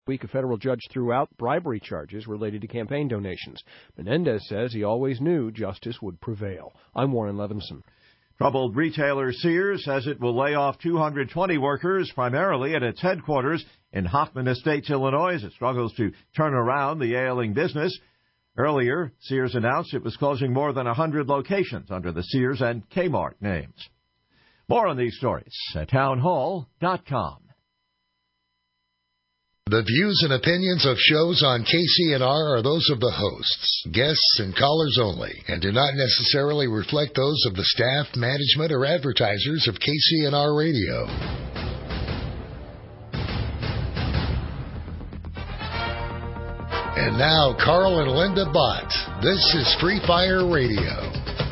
week, a federal judge threw out bribery charges related to campaign donations. Menendez says he always knew justice would prevail. I'm Warren Levinson. Troubled retailer Sears says it will lay off 220 workers, primarily at its headquarters in Hoffman Estates, Illinois, as it struggles to turn around the ailing business. Earlier, Sears announced it was closing more than 100 locations under the Sears and Kmart names. More on these stories at townhall.com. The views and opinions of shows on KCNR are those of the hosts, guests, and callers only, and do not necessarily reflect those of the staff, management, or advertisers of KCNR Radio. And now, Carl and Linda Bott. This is Free Fire Radio.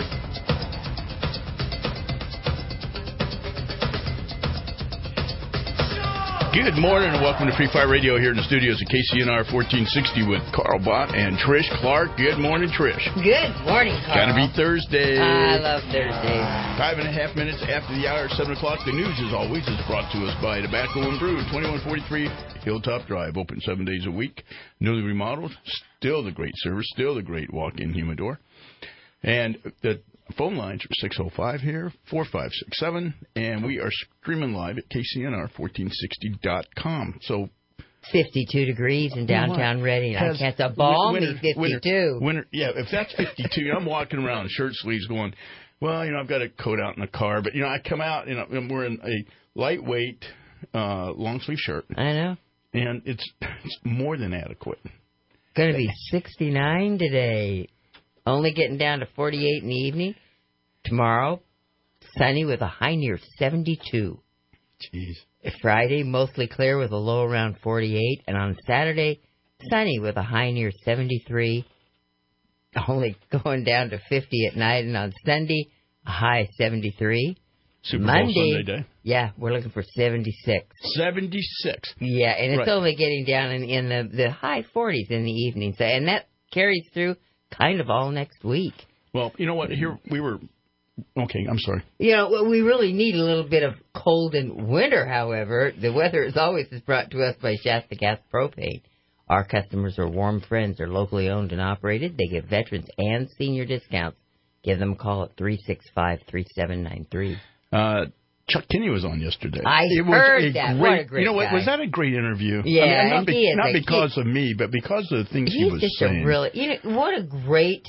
Good morning and welcome to Free Fire Radio here in the studios at KCNR 1460 with Carl Bott and Trish Clark. Good morning, Trish. Good morning, Carl. Gotta be Thursday. I love Thursdays. 5.5 minutes after the hour, 7 o'clock. The news, as always, is brought to us by Tobacco and Brew, 2143 Hilltop Drive, open 7 days a week. Newly remodeled, still the great service, still the great walk-in humidor. And the phone lines are 605 here, 4567, and we are streaming live at KCNR1460.com. So 52 degrees in downtown Reading. I can't. The balmy 52. Winter, yeah, if that's 52, I'm walking around shirt sleeves going, well, I've got a coat out in the car, but I come out, I'm wearing a lightweight long sleeve shirt. I know. And it's more than adequate. Going to be 69 today. Only getting down to 48 in the evening. Tomorrow, sunny with a high near 72. Jeez. Friday, mostly clear with a low around 48. And on Saturday, sunny with a high near 73. Only going down to 50 at night. And on Sunday, a high 73. Super Monday, Bowl Sunday day. Yeah, we're looking for 76. 76. Yeah, and it's right. only getting down in the high 40s in the evening. So, and that carries through kind of all next week. Well, you know what? Here we were. Okay, I'm sorry. We really need a little bit of cold in winter, however. The weather, as always, is brought to us by Shasta Gas Propane. Our customers are warm friends. They're locally owned and operated. They give veterans and senior discounts. Give them a call at 365-3793. Chuck Kinney was on yesterday. I heard that. What a great guy. Was that a great interview? Yeah, not because of me, but because of the things he was saying. What a great...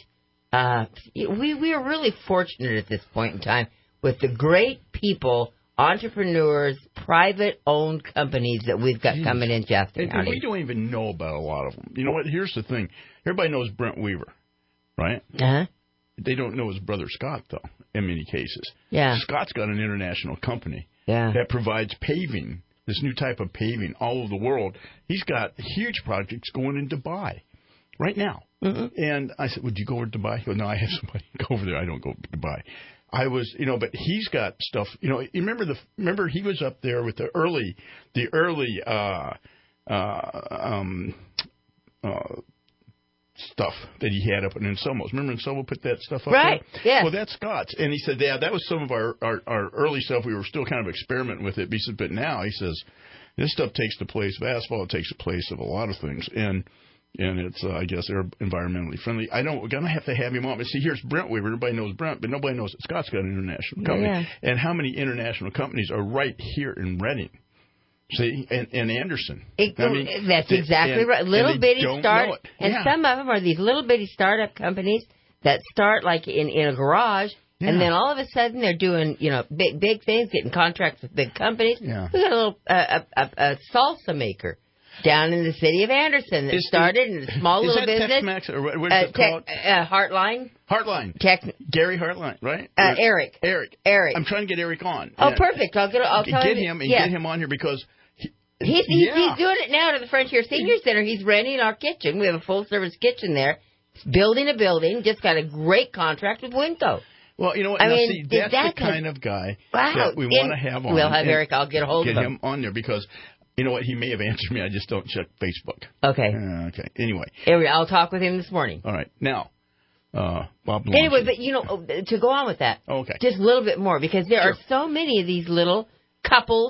we are really fortunate at this point in time with the great people, entrepreneurs, private-owned companies that we've got coming in Shasta County. We don't even know about a lot of them. You know what? Here's the thing. Everybody knows Brent Weaver, right? Uh-huh. They don't know his brother Scott, though, in many cases. Yeah. Scott's got an international company that provides paving, this new type of paving, all over the world. He's got huge projects going in Dubai right now. Mm-hmm. And I said, would you go over to Dubai? He goes, no, I have somebody go over there. I don't go to Dubai. I was, but he's got stuff. You remember he was up there with the early stuff that he had up in Anselmo's. Remember Anselmo put that stuff up right. there? Yeah. Well, that's Scott's. And he said, yeah, that was some of our early stuff. We were still kind of experimenting with it. He said, but now, he says, this stuff takes the place of asphalt. It takes the place of a lot of things. And it's, I guess, environmentally friendly. We're going to have him on. But see, here's Brent Weaver. Everybody knows Brent, but nobody knows that Scott's got an international company. Yeah. And how many international companies are right here in Reading? See, and Anderson. That's exactly right. Little bitty start, and some of them are these little bitty startup companies that start like in a garage, and then all of a sudden they're doing big things, getting contracts with big companies. Yeah. We got a little a salsa maker down in the city of Anderson that started in a small little business. Tex-Mex, or what is it called? Heartline. Gary Heartline, right? Eric. I'm trying to get Eric on. Oh, perfect. I'll tell him. Get him on here because. He's doing it now to the Frontier Senior Center. He's renting our kitchen. We have a full-service kitchen there. He's building a building. Just got a great contract with Winco. Well, you know what? That's the kind of guy that we want to have on. We'll have Eric. I'll get a hold of him. Get him on there because, you know what? He may have answered me. I just don't check Facebook. Okay. Okay. Anyway. I'll talk with him this morning. All right. Now, Bob. Anyway, but, to go on with that. Okay. Just a little bit more because there are so many of these little couples,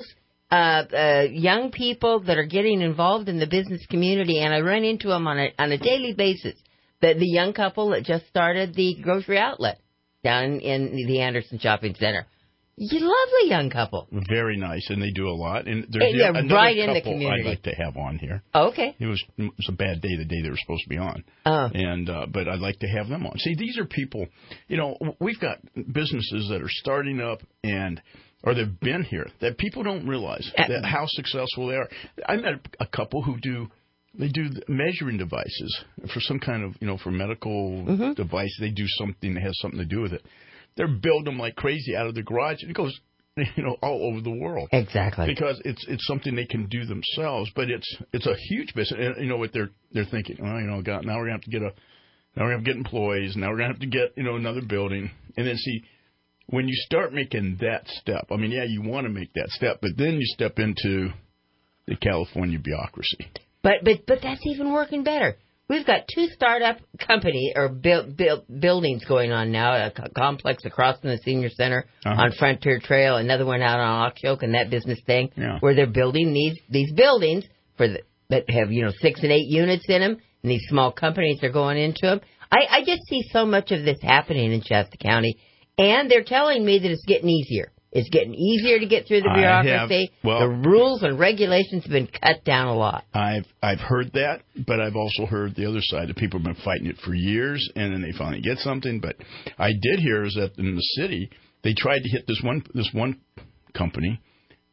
young people that are getting involved in the business community, and I run into them on a daily basis. The young couple that just started the grocery outlet down in the Anderson Shopping Center. Lovely young couple. Very nice, and they do a lot. And there's another right in the community I'd like to have on here. Oh, okay. It was a bad day the day they were supposed to be on. Oh. And but I'd like to have them on. See, these are people, we've got businesses that are starting up or they've been here that people don't realize that how successful they are. I met a couple who do measuring devices for some kind of, for medical device. They do something that has something to do with it. They're building them like crazy out of the garage, and it goes, all over the world. Exactly. Because it's something they can do themselves, but it's a huge business. And what they're thinking, God, now we're gonna have to get employees. Now we're gonna have to get another building, and then see when you start making that step. I mean, yeah, you want to make that step, but then you step into the California bureaucracy. But that's even working better. We've got 2 startup company or buildings going on now, a complex across from the senior center on Frontier Trail, another one out on Oxyoke and that business thing, where they're building these buildings that have 6 and 8 units in them, and these small companies are going into them. I just see so much of this happening in Shasta County, and they're telling me that it's getting easier. It's getting easier to get through the bureaucracy. The rules and regulations have been cut down a lot. I've heard that, but I've also heard the other side that people have been fighting it for years, and then they finally get something. But I did hear is that in the city they tried to hit this one company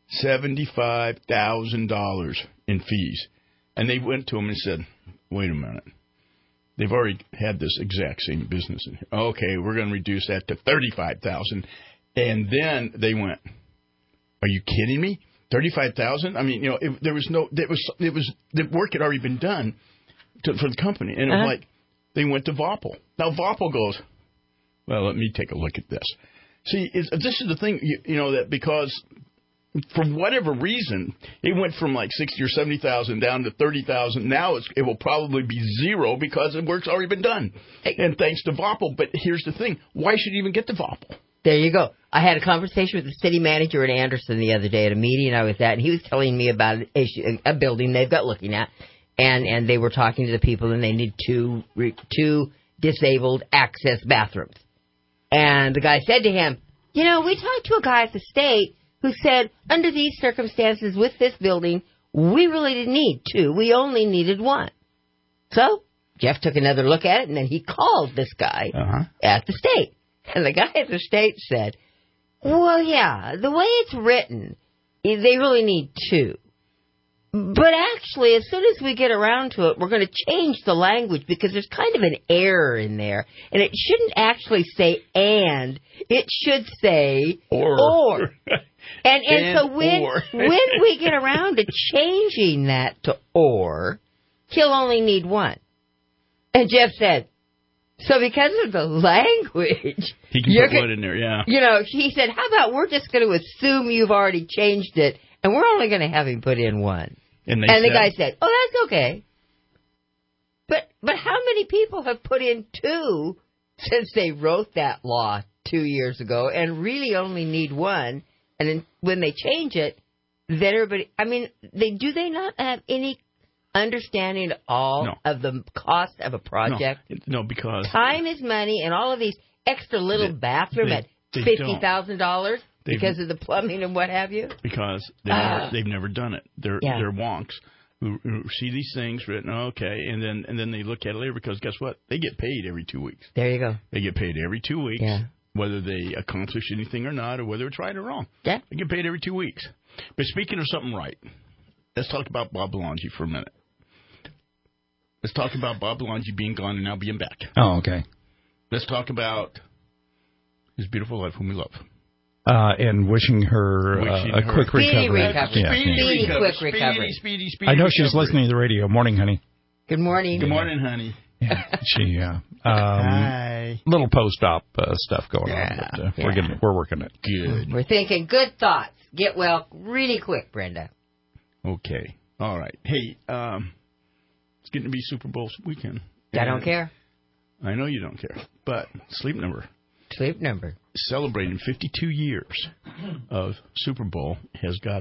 $75,000 in fees, and they went to them and said, "Wait a minute. They've already had this exact same business in here. Okay, we're going to reduce that to $35,000." And then they went, "Are you kidding me? $35,000? I mean, there was the work had already been done for the company, and it was like they went to Voppel. Now Voppel goes, well, let me take a look at this. See, this is the thing, that because for whatever reason it went from like 60 or 70,000 down to 30,000. Now it will probably be zero because the work's already been done, and thanks to Voppel. But here's the thing: why should you even get to Voppel? There you go. I had a conversation with the city manager in Anderson the other day at a meeting I was at, and he was telling me about a building they've got looking at, and they were talking to the people, and they need two disabled access bathrooms. And the guy said to him, we talked to a guy at the state who said, under these circumstances with this building, we really didn't need 2. We only needed 1. So Jeff took another look at it, and then he called this guy at the state. And the guy at the state said, well, yeah, the way it's written, they really need 2. But actually, as soon as we get around to it, we're going to change the language because there's kind of an error in there. And it shouldn't actually say and. It should say or. And so when we get around to changing that to or, he'll only need 1. And Jeff said, so because of the language, he can put one in there, yeah. He said, how about we're just going to assume you've already changed it, and we're only going to have him put in 1. And the guy said, oh, that's okay. But how many people have put in 2 since they wrote that law 2 years ago and really only need 1? And then when they change it, then everybody, do they not have any understanding at all of the cost of a project? No, because time is money, and all of these extra little bathroom at $50,000 because of the plumbing and what have you. Because they've never done it. They're wonks who see these things written, and then they look at it later because guess what? They get paid every 2 weeks. There you go. They get paid every 2 weeks, whether they accomplish anything or not, or whether it's right or wrong. Yeah. They get paid every 2 weeks. But speaking of something right, let's talk about Bob Belangi for a minute. Let's talk about Bob Belangi being gone and now being back. Oh, okay. Let's talk about his beautiful wife, whom we love. And wishing her a quick recovery. Quick recovery. Speedy. I know she's listening to the radio. Morning, honey. Good morning. Good morning, honey. Yeah, Hi. Little post-op stuff going on, but we're working it. Good. We're thinking good thoughts. Get well really quick, Brenda. Okay. All right. Hey, it's getting to be Super Bowl weekend. I don't care. I know you don't care, but Sleep Number. Sleep Number. Celebrating 52 years of Super Bowl has got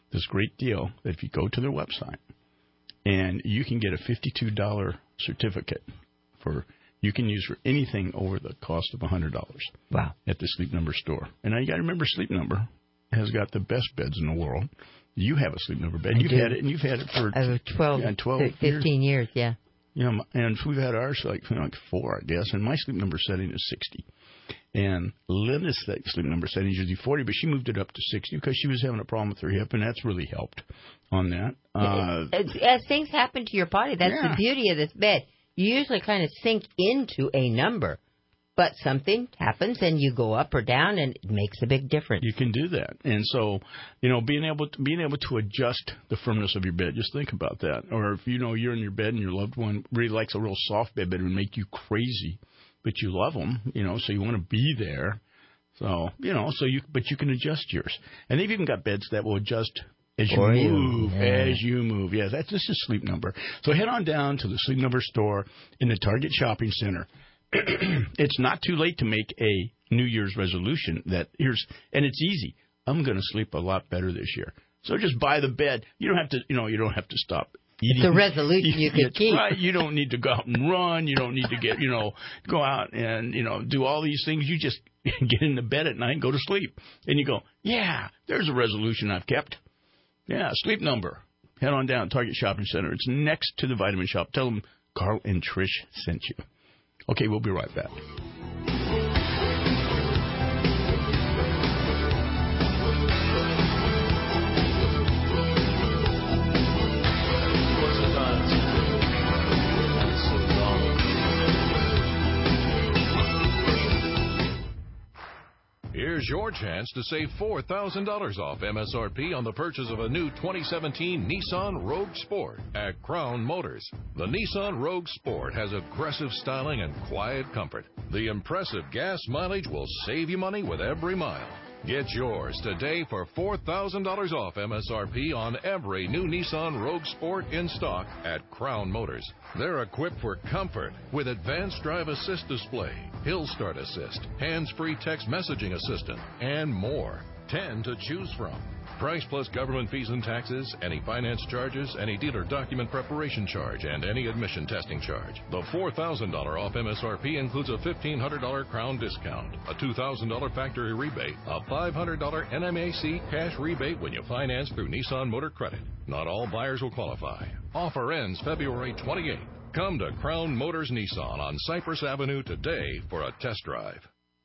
this great deal that if you go to their website, and you can get a $52 certificate you can use for anything over the cost of $100. Wow. At the Sleep Number store. And now you got to remember, Sleep Number has got the best beds in the world. You have a Sleep Number bed. You've had it for 15 years, yeah. And we've had ours like 4, I guess. And my Sleep Number setting is 60. And Linda's Sleep Number setting is usually 40, but she moved it up to 60 because she was having a problem with her hip, and that's really helped on that. As things happen to your body, that's the beauty of this bed. You usually kind of sink into a number, but something happens and you go up or down, and it makes a big difference. You can do that. And so, being able to adjust the firmness of your bed, just think about that. Or if you're in your bed and your loved one really likes a real soft bed, but it would make you crazy, but you love them, so you want to be there. So, but you can adjust yours. And they've even got beds that will adjust as you move. As you move. Yeah, this is Sleep Number. So head on down to the Sleep Number store in the Target Shopping Center. It's not too late to make a New Year's resolution and it's easy. I'm going to sleep a lot better this year. So just buy the bed. You don't have to, you don't have to stop eating. It's a resolution you can keep. Right. You don't need to go out and run. You don't need to get, go out and, do all these things. You just get into bed at night and go to sleep. And you go, yeah, there's a resolution I've kept. Yeah, Sleep Number. Head on down, Target Shopping Center. It's next to the Vitamin Shop. Tell them Carl and Trish sent you. Okay, we'll be right back. Here's your chance to save $4,000 off MSRP on the purchase of a new 2017 Nissan Rogue Sport at Crown Motors. The Nissan Rogue Sport has aggressive styling and quiet comfort. The impressive gas mileage will save you money with every mile. Get yours today for $4,000 off MSRP on every new Nissan Rogue Sport in stock at Crown Motors. They're equipped for comfort with advanced drive assist display, hill start assist, hands-free text messaging assistant, and more. 10 to choose from. Price plus government fees and taxes, any finance charges, any dealer document preparation charge, and any admission testing charge. The $4,000 off MSRP includes a $1,500 Crown discount, a $2,000 factory rebate, a $500 NMAC cash rebate when you finance through Nissan Motor Credit. Not all buyers will qualify. Offer ends February 28th. Come to Crown Motors Nissan on Cypress Avenue today for a test drive.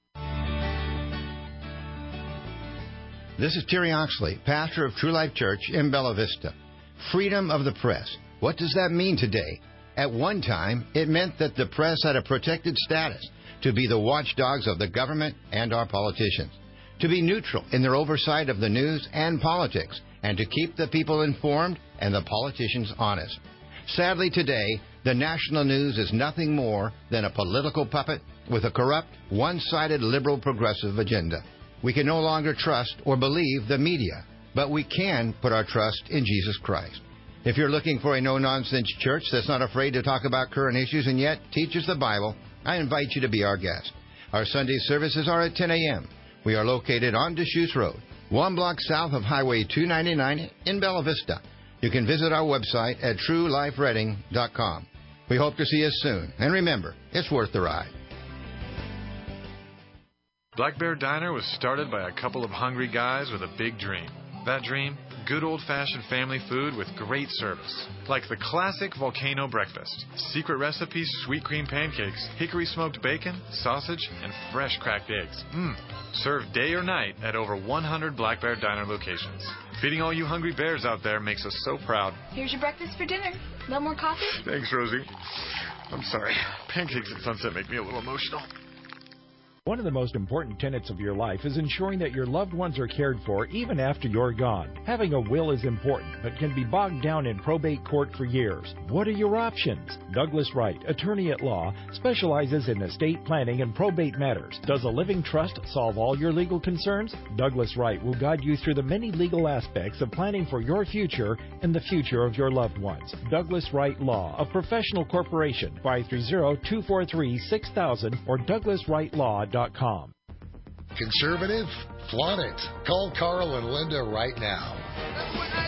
This is Terry Oxley, pastor of True Life Church in Bella Vista. Freedom of the press. What does that mean today? At one time, it meant that the press had a protected status to be the watchdogs of the government and our politicians, to be neutral in their oversight of the news and politics, and to keep the people informed and the politicians honest. Sadly, today, the national news is nothing more than a political puppet with a corrupt, one-sided liberal progressive agenda. We can no longer trust or believe the media, but we can put our trust in Jesus Christ. If you're looking for a no-nonsense church that's not afraid to talk about current issues and yet teaches the Bible, I invite you to be our guest. Our Sunday services are at 10 a.m. We are located on Deschutes Road, 1 block south of Highway 299 in Bella Vista. You can visit our website at truelifereading.com. We hope to see you soon. And remember, it's worth the ride. Black Bear Diner was started by a couple of hungry guys with a big dream. That dream? Good old-fashioned family food with great service. Like the classic volcano breakfast. Secret recipes, sweet cream pancakes, hickory smoked bacon, sausage, and fresh cracked eggs. Served day or night at over 100 Black Bear Diner locations. Feeding all you hungry bears out there makes us so proud. Here's your breakfast for dinner. No more coffee? Thanks, Rosie. I'm sorry. Pancakes at sunset make me a little emotional. One of the most important tenets of your life is ensuring that your loved ones are cared for even after you're gone. Having a will is important, but can be bogged down in probate court for years. What are your options? Douglas Wright, attorney at law, specializes in estate planning and probate matters. Does a living trust solve all your legal concerns? Douglas Wright will guide you through the many legal aspects of planning for your future and the future of your loved ones. Douglas Wright Law, a professional corporation, 530-243-6000 or douglaswrightlaw.com. Conservative? Flaunt it. Call Carl and Linda right now.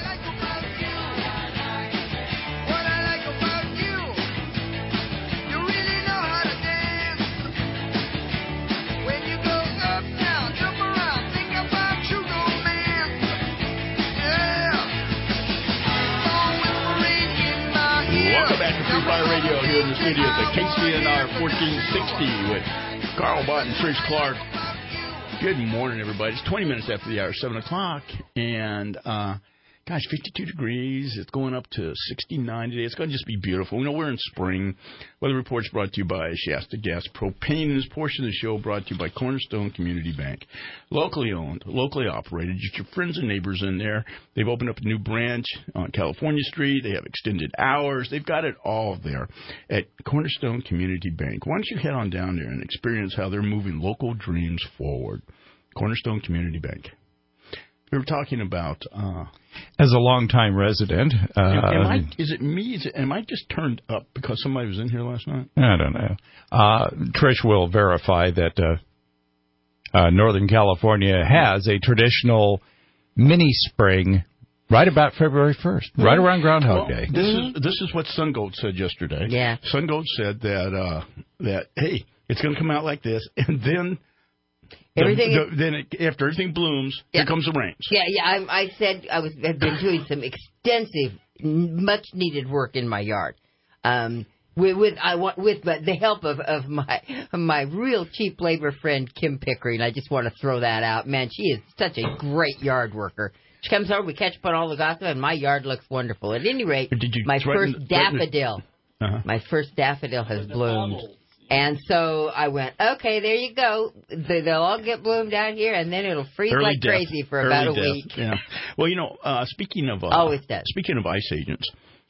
Free Fire Radio here in the studio at the KCNR 1460 with Carl Bott and Trish Clark. Good morning, everybody. It's 20 minutes after the hour, 7 o'clock, and 52 degrees. It's going up to 69 today. It's going to just be beautiful. We're in spring. Weather Report's brought to you by Shasta Gas Propane. And this portion of the show brought to you by Cornerstone Community Bank. Locally owned, locally operated. Just your friends and neighbors in there. They've opened up a new branch on California Street. They have extended hours. They've got it all there at Cornerstone Community Bank. Why don't you head on down there and experience how they're moving local dreams forward. Cornerstone Community Bank. We were talking about... As a longtime resident... is it me? Am I just turned up because somebody was in here last night? I don't know. Trish will verify that Northern California has a traditional mini-spring right about February 1st, right around Groundhog Day. This is what Sun Gold said yesterday. Yeah. Sun Gold said that hey, it's going to come out like this, and then... after everything blooms, here comes the rains. Yeah. I said I've been doing some extensive, much needed work in my yard, with the help of my real cheap labor friend Kim Pickering. I just want to throw that out. Man, she is such a great yard worker. She comes over, we catch up on all the gossip, and my yard looks wonderful. At any rate, my first daffodil has bloomed. And so I went, okay, there you go. They'll all get bloomed out here, and then it'll freeze like crazy for about a week. Yeah. Well, speaking of speaking of ice agents,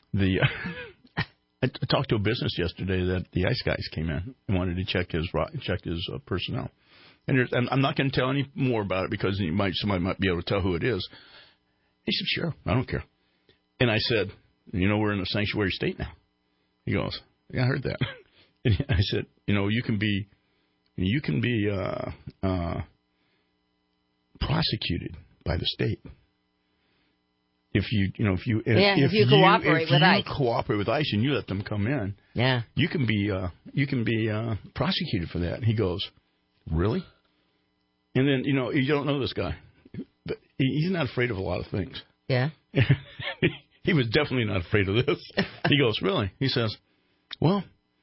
I talked to a business yesterday that the ice guys came in and wanted to check his personnel. And I'm not going to tell any more about it because somebody might be able to tell who it is. He said, "Sure, I don't care." And I said, "We're in a sanctuary state now." He goes, "Yeah, I heard that." And I said, you can be prosecuted by the state if you cooperate with ICE and you let them come in. Yeah, you can be prosecuted for that. And he goes, "Really?" And then you don't know this guy, but he's not afraid of a lot of things. Yeah, he was definitely not afraid of this. He goes, "Really?" He says, "Well,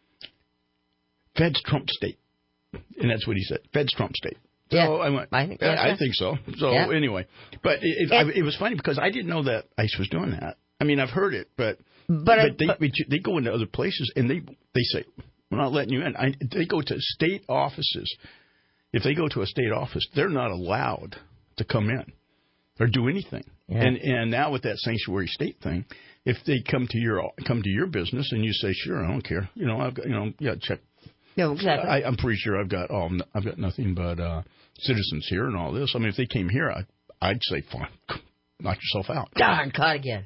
Fed's Trump state." And that's what he said. Fed's Trump state. So yeah, I went, I think so. So anyway. But it was funny because I didn't know that ICE was doing that. I mean, I've heard it, but they go into other places and they say, "We're not letting you in." They go to state offices. If they go to a state office, they're not allowed to come in or do anything. Yeah. And now with that sanctuary state thing, if they come to your business and you say, "Sure, I don't care," I've got, check. No, exactly. I'm pretty sure I've got nothing but citizens here and all this. I mean, if they came here, I'd say, "Fine, knock yourself out." Darn, caught again.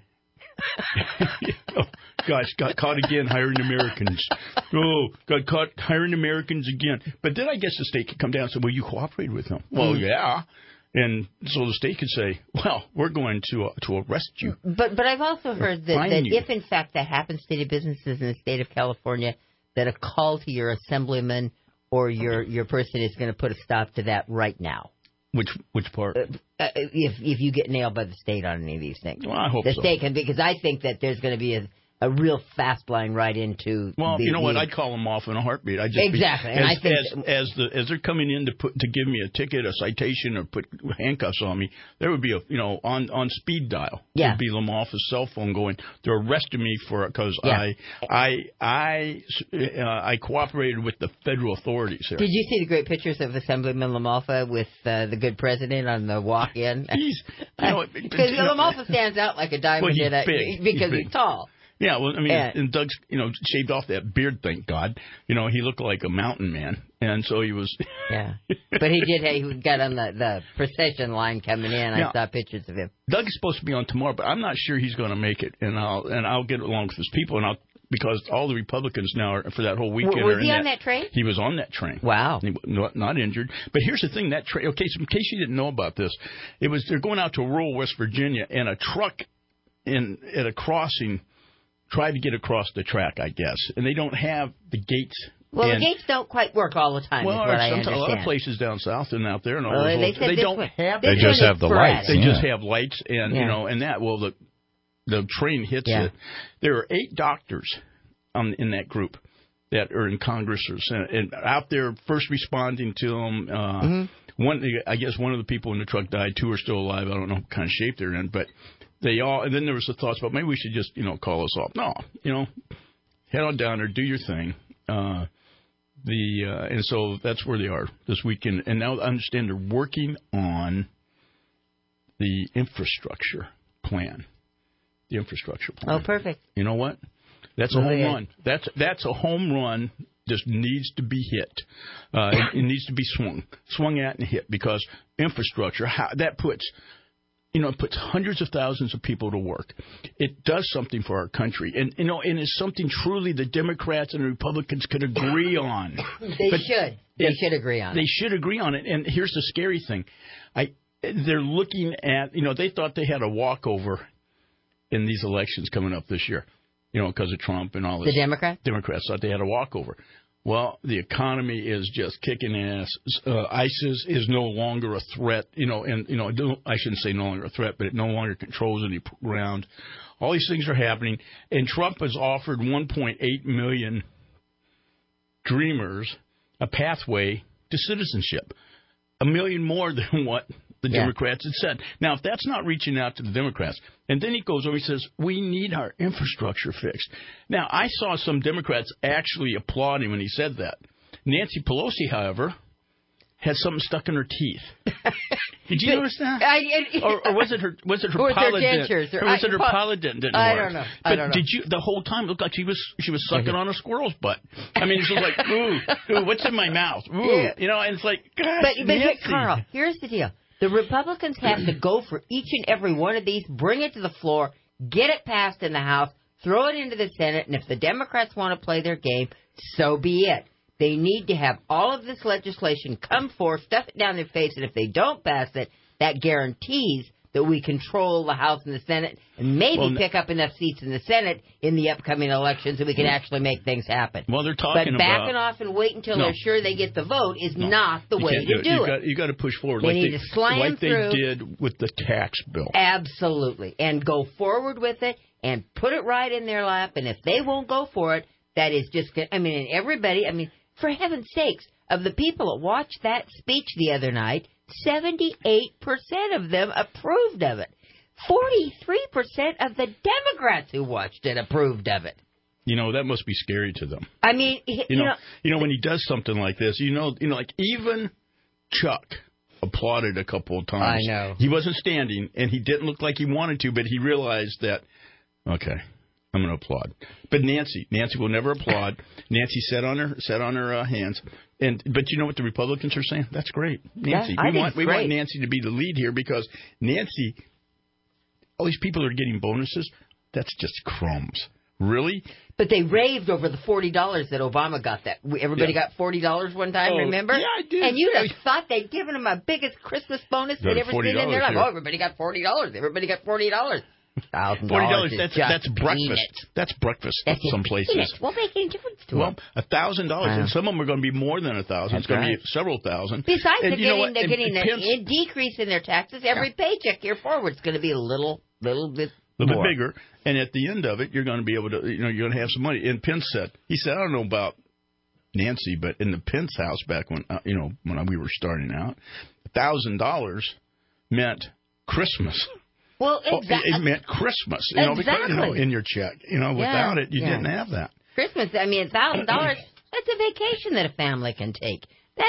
Gosh, got caught again hiring Americans. Oh, got caught hiring Americans again. But then I guess the state could come down and say, "Well, you cooperated with them." Well, yeah. And so the state could say, "Well, we're going to arrest you." But I've also heard that if, in fact, that happens to the businesses in the state of California, that a call to your assemblyman or your person is going to put a stop to that right now. Which part? If you get nailed by the state on any of these things. Well, I hope the state can, because I think that there's going to be a real fast line right into. Well, you know what? I'd call them off in a heartbeat. Exactly. As they're coming in to give me a ticket, a citation, or put handcuffs on me, there would be on speed dial. Yeah. There'd be Lamalfa's cell phone going. They're arresting me because I cooperated with the federal authorities here. Did you see the great pictures of Assemblyman Lamalfa with the good president on the walk-in? Because Lamalfa stands out like a diamond because he's tall. Yeah, well, I mean, and Doug's, shaved off that beard, thank God. He looked like a mountain man, and so he was. Yeah, but he got on the procession line coming in. I saw pictures of him. Doug is supposed to be on tomorrow, but I'm not sure he's going to make it, and I'll get along with his people, because all the Republicans now are, for that whole weekend. Was he on that train? He was on that train. Wow. He was not injured. But here's the thing, that train. Okay, so in case you didn't know about this, they're going out to rural West Virginia, and a truck at a crossing tried to get across the track, I guess, and they don't have the gates. Well, the gates don't quite work all the time. Well, is what I understand. A lot of places down south and out there, and they don't have. They just have the lights. They just have lights, and and that. Well, the train hits it. There are 8 doctors in that group that are in Congress or Senate, and out there first responding to them. I guess one of the people in the truck died. 2 are still alive. I don't know what kind of shape they're in, but they all. And then there was the thoughts about maybe we should just call us off. No, head on down there, do your thing. And so that's where they are this weekend. And now I understand they're working on the infrastructure plan. The infrastructure plan. Oh, perfect. You know what? That's a home run. That's a home run. Just needs to be hit. It needs to be swung at and hit, because infrastructure that puts hundreds of thousands of people to work. It does something for our country, and it's something truly the Democrats and the Republicans could agree on. They should agree on it. They should agree on it. And here's the scary thing: they're looking at they thought they had a walkover in these elections coming up this year. Because of Trump and all this. The Democrats? Democrats thought they had a walkover. Well, the economy is just kicking ass. ISIS is no longer a threat. I shouldn't say no longer a threat, but it no longer controls any ground. All these things are happening. And Trump has offered 1.8 million Dreamers a pathway to citizenship. 1 million more than what the Democrats had said. Now, if that's not reaching out to the Democrats, and then he goes over and says, we need our infrastructure fixed. Now, I saw some Democrats actually applauding when he said that. Nancy Pelosi, however, had something stuck in her teeth. Did you notice that? Or was it her polydent? Or was it her polydent didn't work? I don't know. But did you the whole time it looked like she was sucking on a squirrel's butt? I mean, she was like, ooh, what's in my mouth? Ooh, and it's like, God, but Carl, here's the deal. The Republicans have to go for each and every one of these, bring it to the floor, get it passed in the House, throw it into the Senate, and if the Democrats want to play their game, so be it. They need to have all of this legislation come forth, stuff it down their face, and if they don't pass it, that guarantees that we control the House and the Senate and maybe pick up enough seats in the Senate in the upcoming elections that we can actually make things happen. Well, they're talking about... But backing off and wait until they're sure they get the vote is not the way to do it. You got to push forward. They need to slam through. Like they did with the tax bill. Absolutely. And go forward with it and put it right in their lap. And if they won't go for it, that is just... and everybody... for heaven's sakes, of the people that watched that speech the other night, 78% of them approved of it. 43% of the Democrats who watched it approved of it. That must be scary to them. When he does something like this, like even Chuck applauded a couple of times. I know. He wasn't standing, and he didn't look like he wanted to, but he realized that, okay, I'm going to applaud. But Nancy will never applaud. Nancy sat on her hands. But you know what the Republicans are saying? That's great, Nancy. We want Nancy to be the lead here, because Nancy, all these people are getting bonuses. That's just crumbs. Really? But they raved over the $40 that Obama got. Everybody got $40 one time, remember? Yeah, I did. And you'd have thought they'd given them a biggest Christmas bonus they'd ever seen in their life. Oh, everybody got $40. Everybody got $40. $40. That's breakfast. That's breakfast in some places. We'll make any difference to them. $1,000, and some of them are going to be more than $1,000. It's going to be several thousand. Besides, they're getting a decrease in their taxes. Every paycheck here forward is going to be a little bit bigger. And at the end of it, you're going to be able to, you're going to have some money. And Pence said, I don't know about Nancy, but in the Pence house back when, when we were starting out, $1,000 meant Christmas. Well, exactly. It meant Christmas, because, in your check. Without it, you didn't have that. Christmas, $1,000, that's a vacation that a family can take.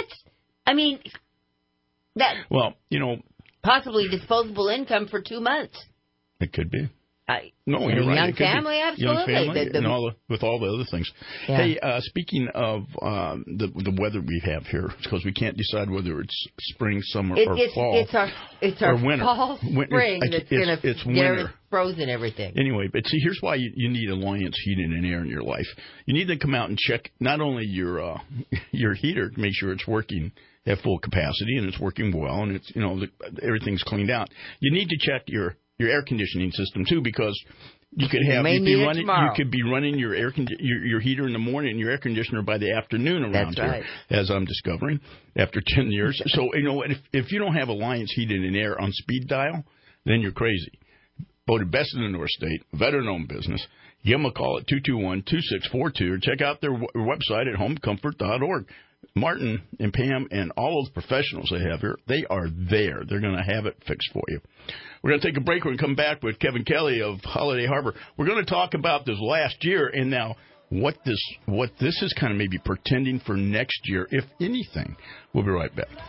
Possibly disposable income for 2 months. It could be. No, you're right. Young family, absolutely. Young family, with all the other things. Yeah. Hey, speaking of the weather we have here, because we can't decide whether it's spring, summer, or fall. It's our winter. Fall, spring that's going to it's winter. Frozen everything. Anyway, but see, here's why you need Alliance Heating and Air in your life. You need to come out and check not only your heater to make sure it's working at full capacity and it's working well and it's everything's cleaned out. You need to check your air conditioning system too, because you could be running your your heater in the morning and your air conditioner by the afternoon around here, as I'm discovering after 10 years. So if you don't have Alliance Heating and Air on speed dial, then you're crazy. Voted best in the North State, veteran-owned business. Give them a call at 221-2642 or check out their website at homecomfort.org. Martin and Pam and all those professionals they have here, they are there. They're going to have it fixed for you. We're going to take a break. We're going to come back with Kevin Kelly of Holiday Harbor. We're going to talk about this last year and now what this is kind of maybe pretending for next year, if anything. We'll be right back.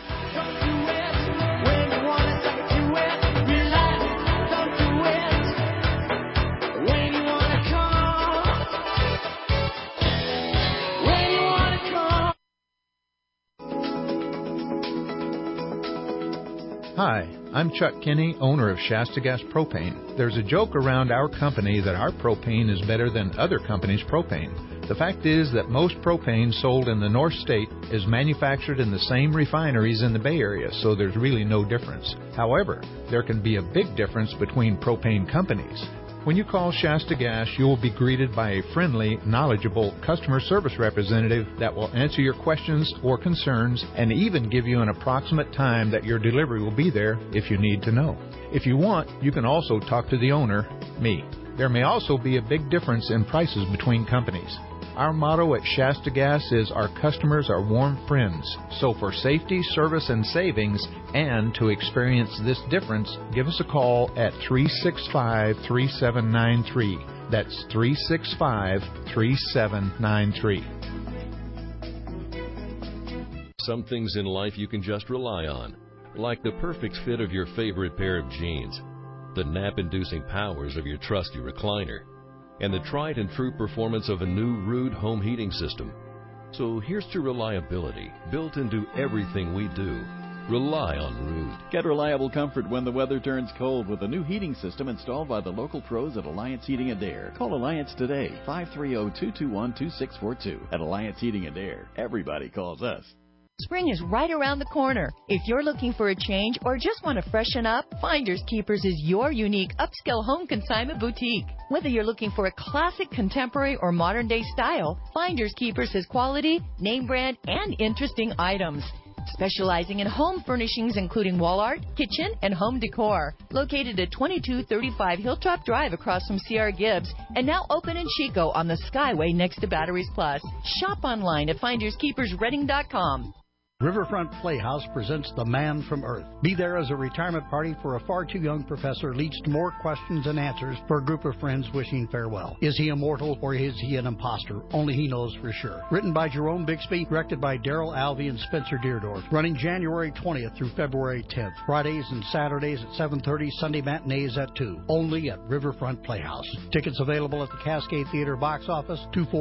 Hi, I'm Chuck Kinney, owner of Shasta Gas Propane. There's a joke around our company that our propane is better than other companies' propane. The fact is that most propane sold in the North State is manufactured in the same refineries in the Bay Area, so there's really no difference. However, there can be a big difference between propane companies. When you call Shasta Gas, you will be greeted by a friendly, knowledgeable customer service representative that will answer your questions or concerns and even give you an approximate time that your delivery will be there if you need to know. If you want, you can also talk to the owner, me. There may also be a big difference in prices between companies. Our motto at Shasta Gas is our customers are warm friends. So for safety, service, and savings, and to experience this difference, give us a call at 365-3793. That's 365-3793. Some things in life you can just rely on, like the perfect fit of your favorite pair of jeans, the nap-inducing powers of your trusty recliner, and the tried and true performance of a new Ruud home heating system. So here's to reliability, built into everything we do. Rely on Ruud. Get reliable comfort when the weather turns cold with a new heating system installed by the local pros at Alliance Heating and Air. Call Alliance today, 530-221-2642. At Alliance Heating and Air, everybody calls us. Spring is right around the corner. If you're looking for a change or just want to freshen up, Finders Keepers is your unique upscale home consignment boutique. Whether you're looking for a classic, contemporary, or modern-day style, Finders Keepers has quality, name brand, and interesting items. Specializing in home furnishings including wall art, kitchen, and home decor. Located at 2235 Hilltop Drive across from C.R. Gibbs, and now open in Chico on the Skyway next to Batteries Plus. Shop online at FindersKeepersReading.com. Riverfront Playhouse presents The Man from Earth. Be there as a retirement party for a far too young professor leads to more questions and answers for a group of friends wishing farewell. Is he immortal or is he an imposter? Only he knows for sure. Written by Jerome Bixby, directed by Daryl Alvey and Spencer Deardorff. Running January 20th through February 10th. Fridays and Saturdays at 7:30, Sunday matinees at 2. Only at Riverfront Playhouse. Tickets available at the Cascade Theater box office,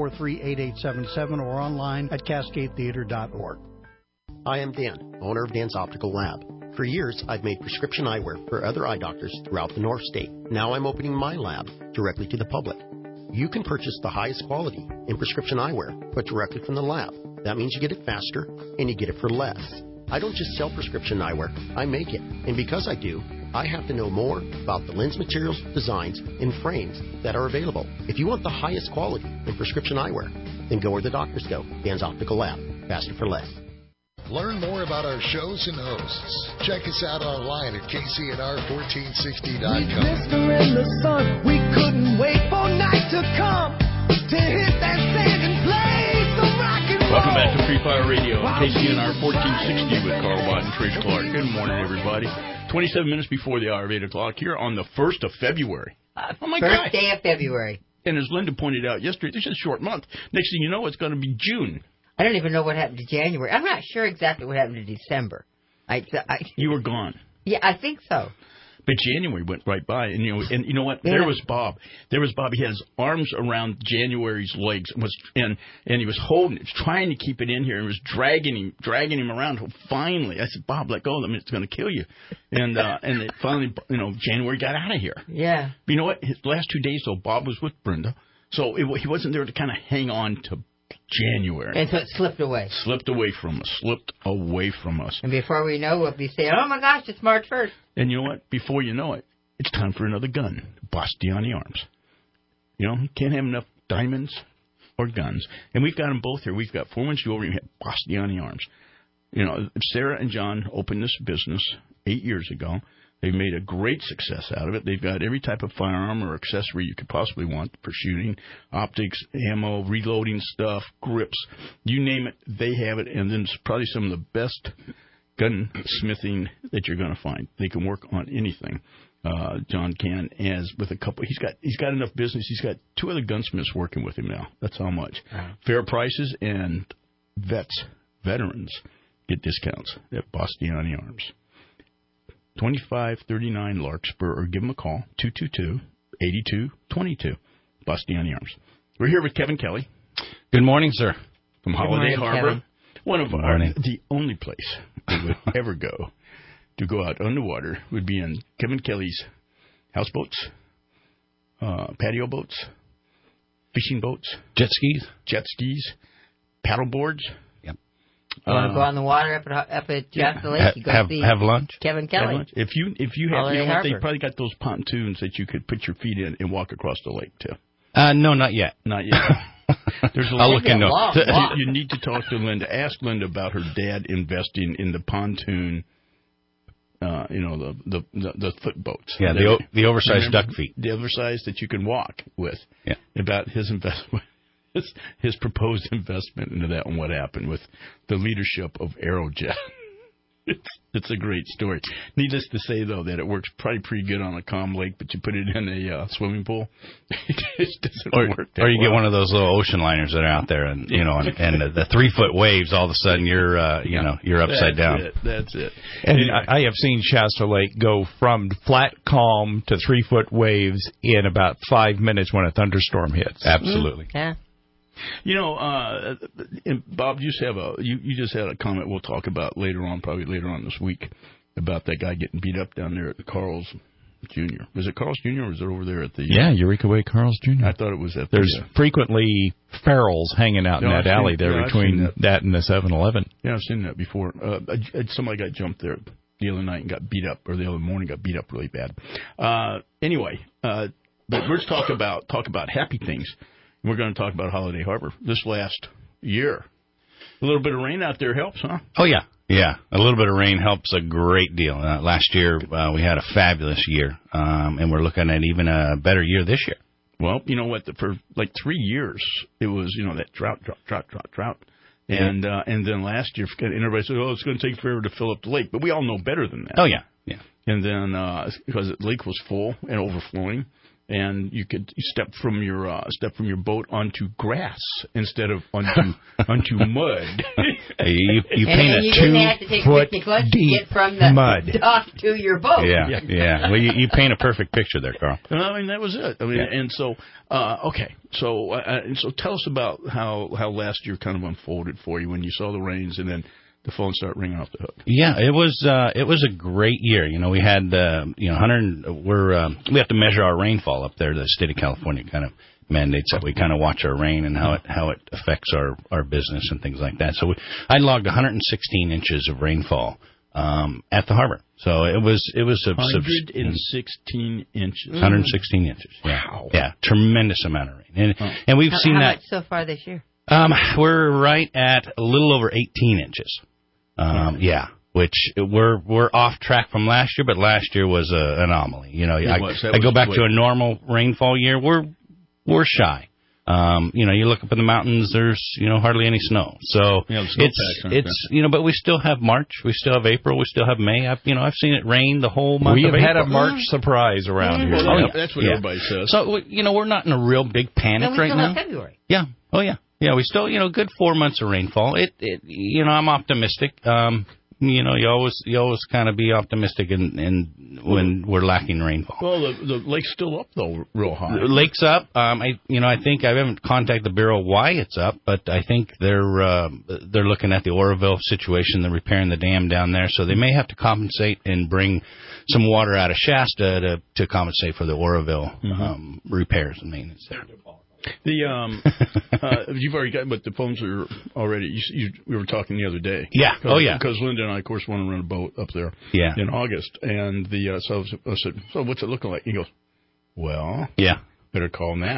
243-8877, or online at cascadetheater.org. Hi, I'm Dan, owner of Dan's Optical Lab. For years, I've made prescription eyewear for other eye doctors throughout the North State. Now I'm opening my lab directly to the public. You can purchase the highest quality in prescription eyewear, but directly from the lab. That means you get it faster, and you get it for less. I don't just sell prescription eyewear, I make it. And because I do, I have to know more about the lens materials, designs, and frames that are available. If you want the highest quality in prescription eyewear, then go where the doctors go. Dan's Optical Lab. Faster for less. Learn more about our shows and hosts. Check us out online at KCNR1460.com. In the sun, we couldn't wait for night to come to hit that sand and play some rock and roll. Welcome back to Free Fire Radio on KCNR 1460 with Carl Bott and Trish Clark. Good morning, everybody. 27 minutes before the hour of 8 o'clock here on the 1st of February. Oh, my God. First day of February. And as Linda pointed out yesterday, this is a short month. Next thing you know, it's going to be June. I don't even know what happened to January. I'm not sure exactly what happened to December. You were gone. Yeah, I think so. But January went right by, and you know what? Yeah. There was Bob. He had his arms around January's legs, and he was holding it, trying to keep it in here, and was dragging him around. Finally, I said, "Bob, let go of him. It's going to kill you." And it finally, January got out of here. Yeah. But you know what? His last 2 days, though, Bob was with Brenda, so he wasn't there to kind of hang on to January. And so it slipped away. Slipped away from us. And before we know, we'll be saying, oh, my gosh, it's March 1st. And you know what? Before you know it, it's time for another gun. Bastiani Arms. Can't have enough diamonds or guns. And we've got them both here. We've got Foreman's Jewelry and we have Bastiani Arms. Sarah and John opened this business 8 years ago. They've made a great success out of it. They've got every type of firearm or accessory you could possibly want for shooting, optics, ammo, reloading stuff, grips, you name it, they have it. And then it's probably some of the best gunsmithing that you're going to find. They can work on anything. John can, as with a couple. He's got enough business. He's got 2 other gunsmiths working with him now. That's how much. Fair prices, and veterans get discounts at Bastiani Arms. 2539 Larkspur, or give them a call, 222-8222, Bastiani Arms. We're here with Kevin Kelly. Good morning, sir. From Holiday Harbor. Kevin. One of the only place we would ever go to go out underwater would be in Kevin Kelly's houseboats, patio boats, fishing boats, jet skis, paddle boards. You want to go on the water up at Shasta Lake? You go have lunch. Kevin Kelly. If you have, they probably got those pontoons that you could put your feet in and walk across the lake too. No, not yet. Not yet. I'll look into it. You need to talk to Linda. Ask Linda about her dad investing in the pontoon. The foot boats. Yeah, the oversized duck feet. The oversized that you can walk with. Yeah. About his investment. His proposed investment into that and what happened with the leadership of Aerojet. It's a great story. Needless to say, though, that it works probably pretty good on a calm lake, but you put it in a swimming pool, it just doesn't work. Or you get one of those little ocean liners that are out there, and the 3-foot waves. All of a sudden, you're upside down. That's it. And I have seen Shasta Lake go from flat calm to 3-foot waves in about 5 minutes when a thunderstorm hits. Absolutely. Yeah. Bob, you just had a comment we'll talk about probably later on this week, about that guy getting beat up down there at Carl's Jr. Was it Carl's Jr. or was it over there at the... Yeah, Eureka Way Carl's Jr. I thought it was at There's frequently ferals hanging out in that alley there between that and the 7-Eleven. Yeah, I've seen that before. Somebody got jumped there the other night and got beat up, or the other morning got beat up really bad. Anyway, but let's talk about happy things. We're going to talk about Holiday Harbor this last year. A little bit of rain out there helps, huh? Oh, yeah. Yeah, a little bit of rain helps a great deal. Last year, we had a fabulous year, and we're looking at even a better year this year. Well, you know what? For like 3 years, it was, that drought. And then last year, and everybody said, it's going to take forever to fill up the lake. But we all know better than that. Oh, yeah. And then because the lake was full and overflowing, and you could step from your boat onto grass instead of onto mud. You paint a 2-foot deep get from the mud dock to your boat. Yeah. Well, you paint a perfect picture there, Carl. I mean, that was it. I mean, and so okay. So tell us about how last year kind of unfolded for you when you saw the rains and then the phone started ringing off the hook. Yeah, it was a great year. We had we have to measure our rainfall up there. The state of California kind of mandates that we kind of watch our rain and how it affects our business and things like that. So I logged 116 inches of rainfall at the harbor. So it was 116 inches. 116 inches. Yeah. Wow. Yeah, tremendous amount of rain. And we've seen how much so far this year? We're right at a little over 18 inches. Yeah, which we're off track from last year, but last year was an anomaly. I go back to a normal rainfall year. We're shy. You look up in the mountains, there's hardly any snow. So it's but we still have March, we still have April, we still have May. I've seen it rain the whole month. We have had a March surprise around here. Oh, yeah. That's what everybody says. So we're not in a real big panic right now. February. Yeah. Oh yeah. Yeah, we still, good 4 months of rainfall. I'm optimistic. You always kind of be optimistic when we're lacking rainfall. Well, the lake's still up though, real high. The lake's up. I think I haven't contacted the Bureau why it's up, but I think they're looking at the Oroville situation. They're repairing the dam down there, so they may have to compensate and bring some water out of Shasta to compensate for the Oroville repairs and maintenance there. You've already got, but the phones are already. We were talking the other day. Yeah. Oh yeah. Because Linda and I, of course, want to run a boat up there. Yeah. In August, and so I said, "So what's it looking like?" He goes, "Well." Yeah. Better call now.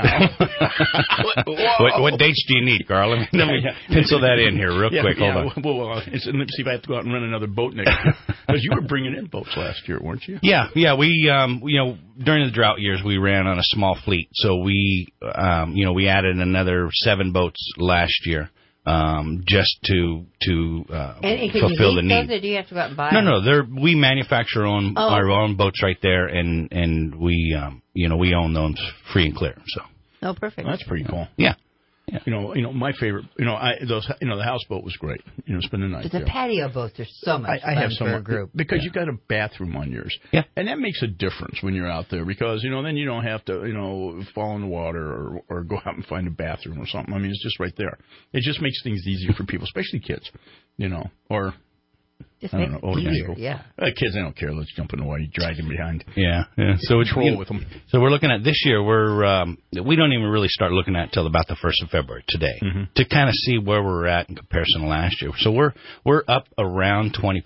What dates do you need, Carl? Let me pencil that in here real quick. Hold on. Well, let me see if I have to go out and rent another boat next year. Because you were bringing in boats last year, weren't you? Yeah. We during the drought years we ran on a small fleet, so we added another 7 boats last year. Just to fulfill the need. Those, or do you have to go out and buy No, we manufacture our own boats right there, and we own those free and clear. So. Oh, perfect. Well, that's pretty cool. Yeah. My favorite. The houseboat was great. Spend the night. But the patio boats are so much fun for a group because you got a bathroom on yours. Yeah, and that makes a difference when you're out there because then you don't have to fall in the water or go out and find a bathroom or something. I mean, it's just right there. It just makes things easier for people, especially kids. Or. Just I don't know. Old easier, people. yeah. Kids, they don't care. Let's jump in the water. You drag them behind. Yeah. So troll with them. So we're looking at this year. We don't even really start looking at till about the 1st of February today to kind of see where we're at in comparison to last year. So we're up around 20%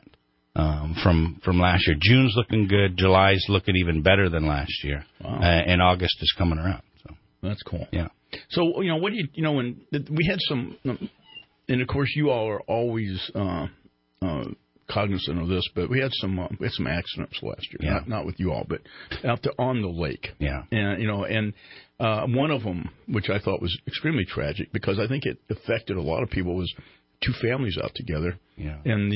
from last year. June's looking good. July's looking even better than last year. Wow. And August is coming around. So that's cool. Yeah. So what do you when we had some. And of course, you all are always cognizant of this, but we had some accidents last year. Yeah. Not with you all, but out there on the lake. Yeah. And one of them, which I thought was extremely tragic, because I think it affected a lot of people, was 2 families out together. Yeah. And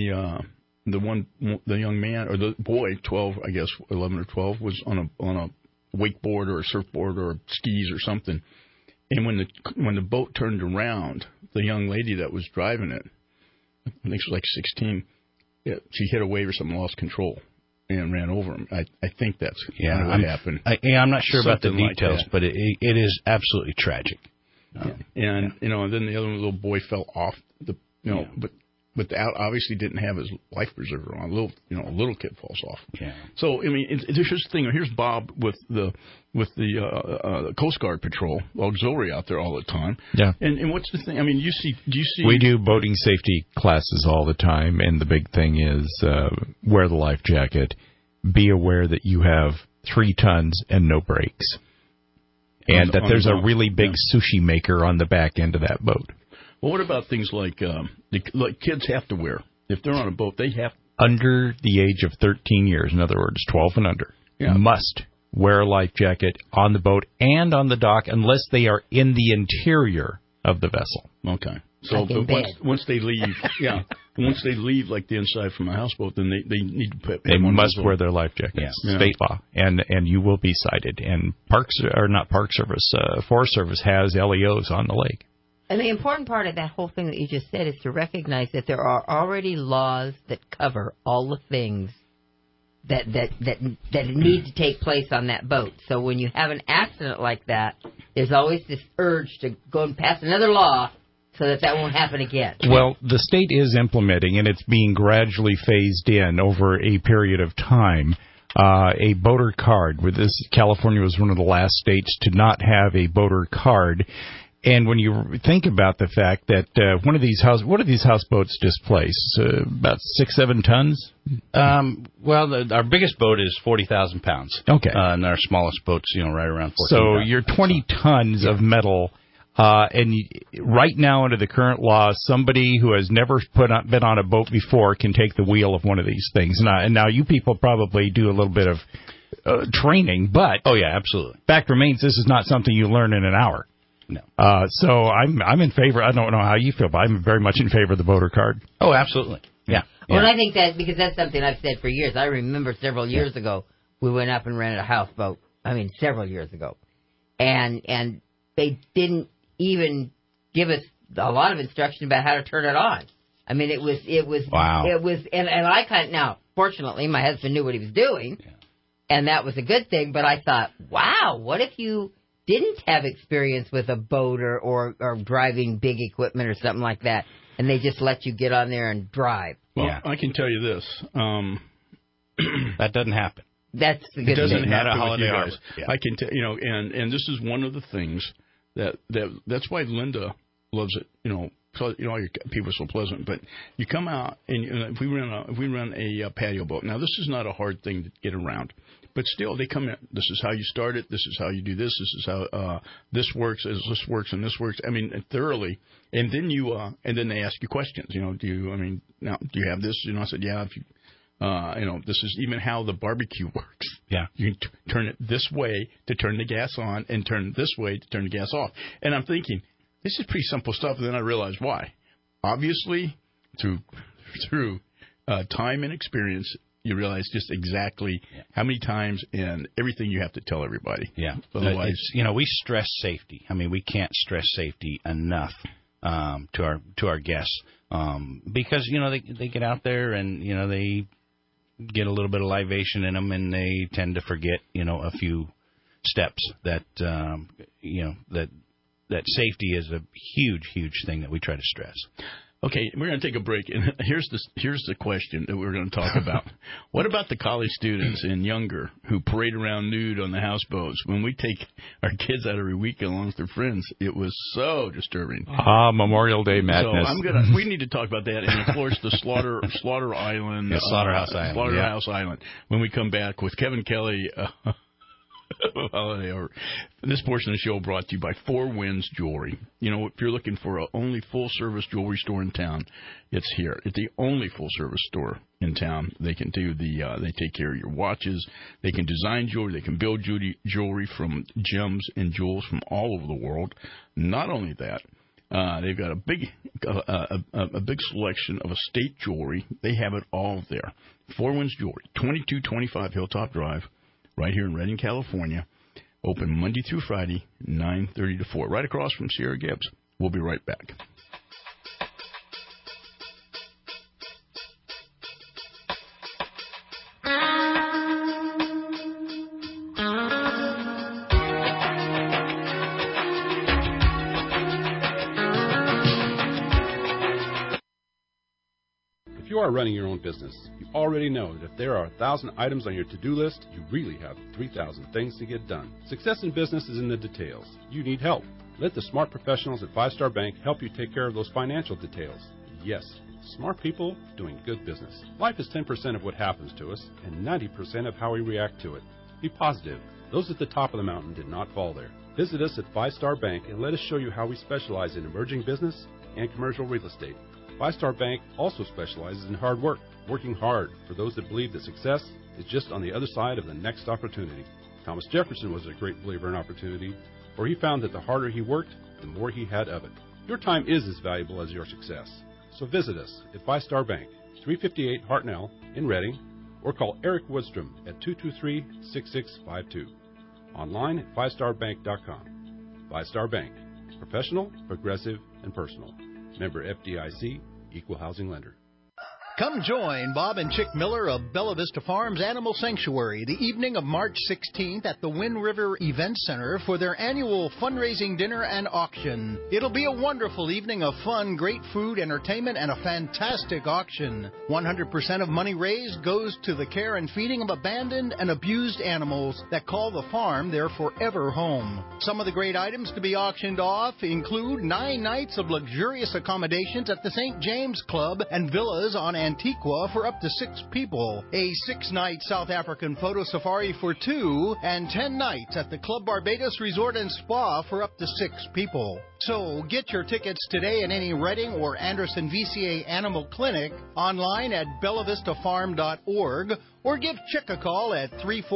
the young man or the boy, 12, I guess 11 or 12, was on a wakeboard or a surfboard or skis or something. And when the boat turned around, the young lady that was driving it, I think she was like 16, she hit a wave or something, lost control, and ran over him. I think that's kind of what happened. I'm not sure about the details, like but it is absolutely tragic. And then the other little boy fell off but obviously didn't have his life preserver on. A little kid falls off. Yeah. So I mean, here's the thing. Here's Bob with the Coast Guard Patrol auxiliary out there all the time. Yeah. And what's the thing? I mean, do you see? We do boating safety classes all the time, and the big thing is wear the life jacket. Be aware that you have 3 tons and no brakes, and that there's a really big sushi maker on the back end of that boat. Well, what about things like kids have to wear? If they're on a boat, they have... Under the age of 13 years, in other words, 12 and under, must wear a life jacket on the boat and on the dock unless they are in the interior of the vessel. Okay. So once they leave, once they leave like the inside from a houseboat, then they need to put... They must wear their life jackets. Yeah. State law. And you will be cited. And Forest Service has LEOs on the lake. And the important part of that whole thing that you just said is to recognize that there are already laws that cover all the things that need to take place on that boat. So when you have an accident like that, there's always this urge to go and pass another law so that won't happen again. Well, the state is implementing, and it's being gradually phased in over a period of time, a boater card. California was one of the last states to not have a boater card. And when you think about the fact that what do these houseboats displace? About 6-7 tons? Our biggest boat is 40,000 pounds. Okay. Uh, and our smallest boat's, right around 14,000. So you're 20 tons of metal. And right now, under the current law, somebody who has never been on a boat before can take the wheel of one of these things. And now you people probably do a little bit of training, but oh yeah, absolutely. Fact remains, this is not something you learn in an hour. No. So I'm in favor. I don't know how you feel, but I'm very much in favor of the voter card. Oh, absolutely. Yeah. Well, and I think because that's something I've said for years. I remember several years ago, we went up and rented a houseboat. I mean, several years ago. And they didn't even give us a lot of instruction about how to turn it on. I mean, it was wow. It was, and I now, fortunately, my husband knew what he was doing, and that was a good thing, but I thought, wow, what if you didn't have experience with a boat or driving big equipment or something like that, and they just let you get on there and drive? Well, I can tell you this. That doesn't happen. That's the good thing. It doesn't happen with you guys. Yeah. I can tell, and this is one of the things that's why Linda loves it, all your people are so pleasant. But you come out, and if we run a patio boat. Now, this is not a hard thing to get around, But still, they come in. This is how you start it. This is how you do this. This is how this works. As this works and this works. I mean, thoroughly. And then and then they ask you questions. Do you have this? I said, yeah. If you, this is even how the barbecue works. Yeah. You can turn it this way to turn the gas on, and turn it this way to turn the gas off. And I'm thinking, this is pretty simple stuff. And then I realized why. Obviously, through time and experience, you realize just exactly how many times and everything you have to tell everybody. Yeah. Otherwise, we stress safety. I mean, we can't stress safety enough to our guests because they get out there and they get a little bit of libation in them and they tend to forget a few steps that that safety is a huge thing that we try to stress. Okay, we're going to take a break, and here's the question that we're going to talk about. What about the college students and younger who parade around nude on the houseboats? When we take our kids out every weekend along with their friends, it was so disturbing. Memorial Day madness. So we need to talk about that, and of course the Slaughter Island, Slaughterhouse Island. When we come back with Kevin Kelly. This portion of the show brought to you by Four Winds Jewelry. If you're looking for a only full-service jewelry store in town, it's here. It's the only full-service store in town. They can do they take care of your watches. They can design jewelry. They can build jewelry from gems and jewels from all over the world. Not only that, they've got a big selection of estate jewelry. They have it all there. Four Winds Jewelry, 2225 Hilltop Drive. Right here in Redding, California. Open Monday through Friday, 9:30 to 4. Right across from Sierra Gibbs. We'll be right back. If you are running your own business, you already know that if there are 1,000 items on your to-do list, you really have 3,000 things to get done. Success in business is in the details. You need help. Let the smart professionals at Five Star Bank help you take care of those financial details. Yes, smart people doing good business. Life is 10% of what happens to us and 90% of how we react to it. Be positive. Those at the top of the mountain did not fall there. Visit us at Five Star Bank and let us show you how we specialize in emerging business and commercial real estate. Five Star Bank also specializes in hard work, working hard for those that believe that success is just on the other side of the next opportunity. Thomas Jefferson was a great believer in opportunity, for he found that the harder he worked, the more he had of it. Your time is as valuable as your success. So visit us at Five Star Bank, 358 Hartnell in Redding, or call Eric Woodstrom at 223-6652. Online at fivestarbank.com. Five Star Bank. Professional, progressive, and personal. Member FDIC, Equal Housing Lender. Come join Bob and Chick Miller of Bella Vista Farms Animal Sanctuary the evening of March 16th at the Wind River Event Center for their annual fundraising dinner and auction. It'll be a wonderful evening of fun, great food, entertainment, and a fantastic auction. 100% of money raised goes to the care and feeding of abandoned and abused animals that call the farm their forever home. Some of the great items to be auctioned off include 9 nights of luxurious accommodations at the St. James Club and villas on Antigua for up to 6 people, a 6-night South African photo safari for 2, and 10 nights at the Club Barbados Resort and Spa for up to 6 people. So get your tickets today in any Redding or Anderson VCA Animal Clinic, online at bellavistafarm.org, or give Chick a call at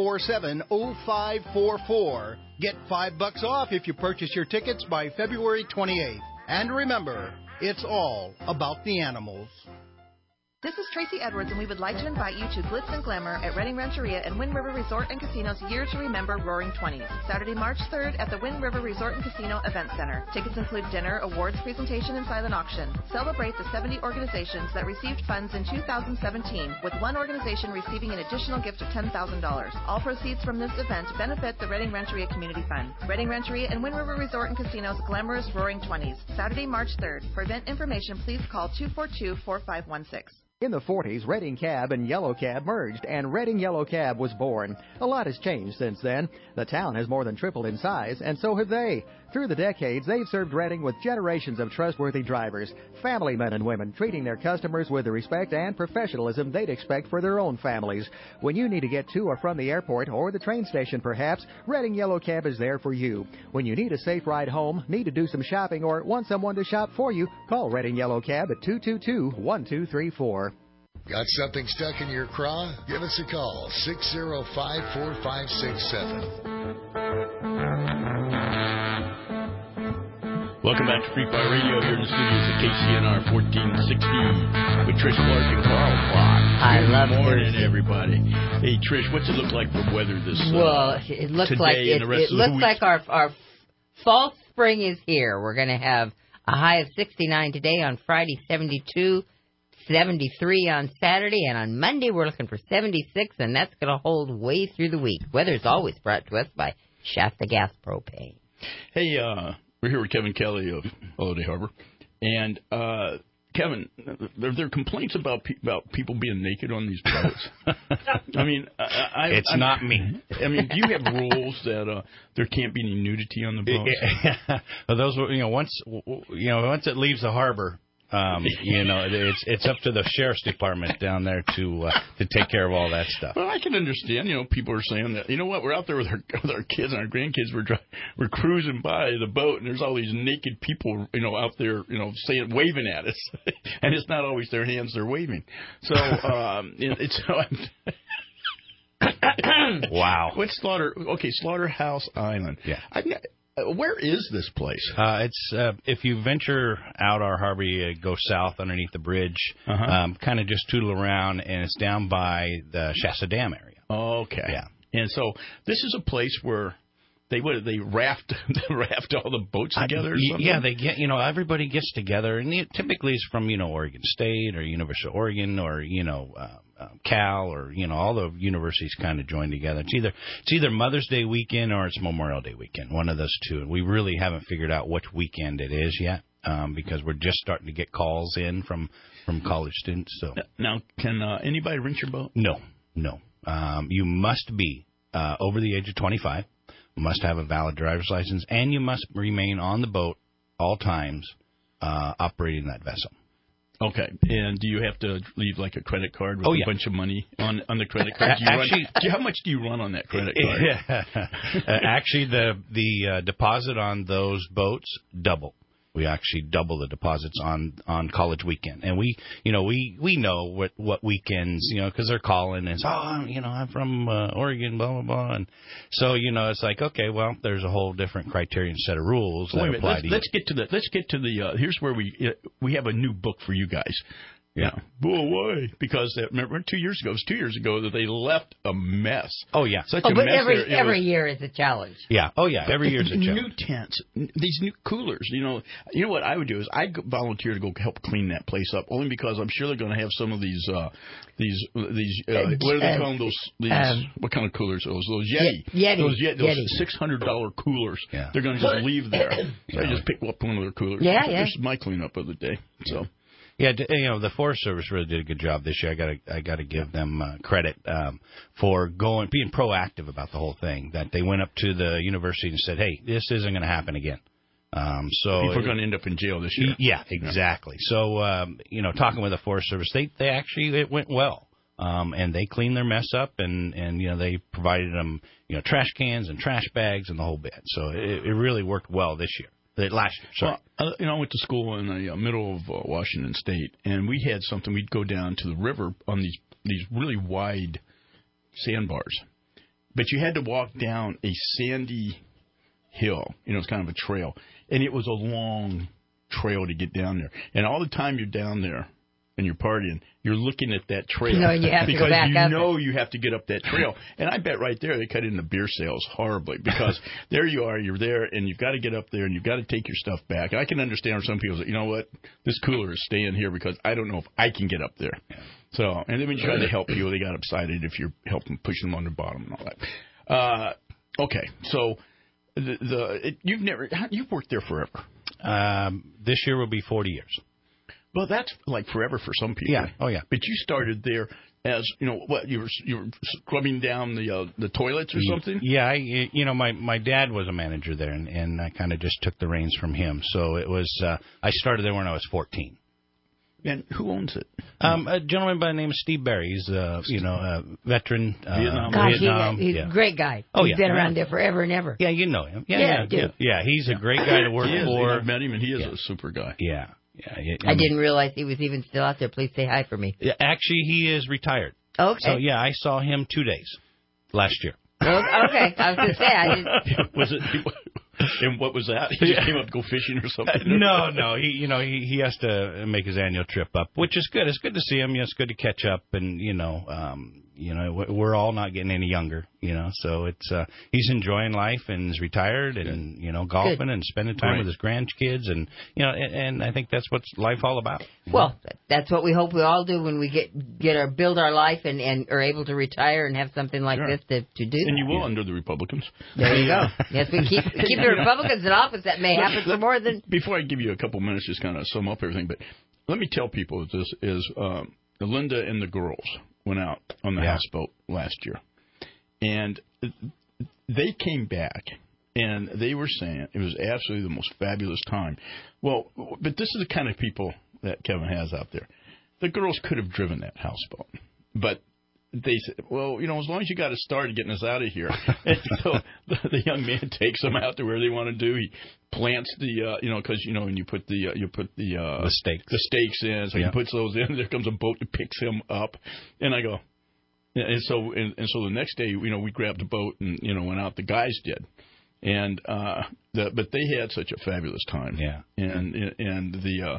347-0544. Get $5 off if you purchase your tickets by February 28th. And remember, it's all about the animals. This is Tracy Edwards, and we would like to invite you to Glitz and Glamour at Redding Rancheria and Wind River Resort and Casino's Year to Remember Roaring 20s, Saturday, March 3rd at the Wind River Resort and Casino Event Center. Tickets include dinner, awards presentation, and silent auction. Celebrate the 70 organizations that received funds in 2017, with one organization receiving an additional gift of $10,000. All proceeds from this event benefit the Redding Rancheria Community Fund. Redding Rancheria and Wind River Resort and Casino's Glamorous Roaring 20s, Saturday, March 3rd. For event information, please call 242-4516. In the 40s, Redding Cab and Yellow Cab merged, and Redding Yellow Cab was born. A lot has changed since then. The town has more than tripled in size, and so have they. Through the decades, they've served Redding with generations of trustworthy drivers, family men and women, treating their customers with the respect and professionalism they'd expect for their own families. When you need to get to or from the airport or the train station, perhaps, Redding Yellow Cab is there for you. When you need a safe ride home, need to do some shopping, or want someone to shop for you, call Redding Yellow Cab at 222-1234. Got something stuck in your craw? Give us a call, 605-4567. Welcome back to Free Fire Radio here in the studios at KCNR 1460 with Trish Clark and Carl Clark. I love Good morning, everybody. Hey, Trish, what's it look like for weather this Well, it looks like it looks like our fall spring is here. We're going to have a high of 69 today, on Friday 72, 73 on Saturday, and on Monday we're looking for 76, and that's going to hold way through the week. Weather's always brought to us by Shasta Gas Propane. Hey, we're here with Kevin Kelly of Holiday Harbor, and Kevin, there are complaints about people being naked on these boats. I mean, it's not me. I mean, do you have rules that there can't be any nudity on the boats? Well, those once it leaves the harbor. It's up to the sheriff's department down there to take care of all that stuff. Well, I can understand. People are saying that. You know what? We're out there with our kids and our grandkids. We're cruising by the boat, and there's all these naked people, out there, waving at us, and it's not always their hands they're waving. So wow. What's Slaughterhouse Island? Yeah. Where is this place? It's if you venture out our harbor, you go south underneath the bridge, kind of just tootle around, and it's down by the Shasta Dam area. Okay. Yeah. And so this is a place where they raft all the boats together or something? Yeah, they get, everybody gets together, and typically it's from, Oregon State or University of Oregon or, Cal or, all the universities kind of join together. It's either Mother's Day weekend or it's Memorial Day weekend, one of those two. And we really haven't figured out which weekend it is yet, because we're just starting to get calls in from college students. So now, can anybody rent your boat? No. You must be over the age of 25. Must have a valid driver's license, and you must remain on the boat all times operating that vessel. Okay. And do you have to leave like a credit card with a bunch of money on the credit card? How much do you run on that credit card? Actually, the deposit on those boats double. We actually double the deposits on college weekend, and we know what weekends, because they're calling and I'm from Oregon, blah blah blah, and so it's like, okay, well, there's a whole different criterion set of rules that apply to you. Let's get to the here's where we have a new book for you guys. Yeah. Why? Because remember, 2 years ago that they left a mess. Oh yeah. But every year is a challenge. Yeah. Oh yeah. Every year is a challenge. New tents, these new coolers. You know what I would do is I'd volunteer to go help clean that place up, only because I'm sure they're going to have some of these what are they calling those? What kind of coolers are those? Those Yeti. Those $600 coolers. Yeah. They're going to just leave there. So I just pick up one of their coolers. Yeah. This is my cleanup of the day. So. Yeah, the Forest Service really did a good job this year. I got to give them credit for being proactive about the whole thing. That they went up to the university and said, "Hey, this isn't going to happen again." So people are going to end up in jail this year. Yeah, exactly. So talking with the Forest Service, it went well, and they cleaned their mess up, and they provided them trash cans and trash bags and the whole bit. So it really worked well this year. Last year, sorry. Well, I went to school in the middle of Washington State, and we had something. We'd go down to the river on these really wide sandbars, but you had to walk down a sandy hill. It's kind of a trail, and it was a long trail to get down there. And all the time you're down there and you're partying, you're looking at that trail you have because to go back you have to get up that trail. And I bet right there they cut into beer sales horribly, because there you are, you're there, and you've got to get up there and you've got to take your stuff back. And I can understand where some people say, you know what, this cooler is staying here because I don't know if I can get up there. So, and then when you try to help people, they got excited if you're helping pushing them on the bottom and all that. Okay, so you've worked there forever. This year will be 40 years. Well, that's like forever for some people. Yeah. Oh, yeah. But you started there as what you were scrubbing down the toilets or something? Yeah, my dad was a manager there, and I kind of just took the reins from him. So it was I started there when I was 14. And who owns it? A gentleman by the name of Steve Barry. He's a veteran. Vietnam. He's a great guy. He's been around there forever and ever. Yeah, you know him. Yeah, he's a great guy to work for. I've met him, and he is a super guy. Yeah. I didn't realize he was even still out there. Please say hi for me. Yeah, actually, he is retired. Okay. So, I saw him 2 days last year. Okay. I was going to say, I didn't... Was it... And what was that? He just came up to go fishing or something? No. He has to make his annual trip up, which is good. It's good to see him. It's good to catch up, and we're all not getting any younger. So it's he's enjoying life and is retired and golfing and spending time with his grandkids and and I think that's what's life all about. Well, that's what we hope we all do when we build our life and are able to retire and have something like this to do. And you will under the Republicans. There you go. Yes, we keep the Republicans in office. That may happen for more than. Before I give you a couple minutes, just kind of sum up everything, but let me tell people that this is Linda and the girls went out on the houseboat last year, and they came back. And they were saying it was absolutely the most fabulous time. Well, but this is the kind of people that Kevin has out there. The girls could have driven that houseboat, but they said, well, as long as you got us started getting us out of here. And so the young man takes them out to where they want to do. He plants the, because, when you put the stakes in, so he puts those in. There comes a boat that picks him up. And I go, and so the next day, we grabbed a boat and, went out. The guys did. And but they had such a fabulous time. Yeah. And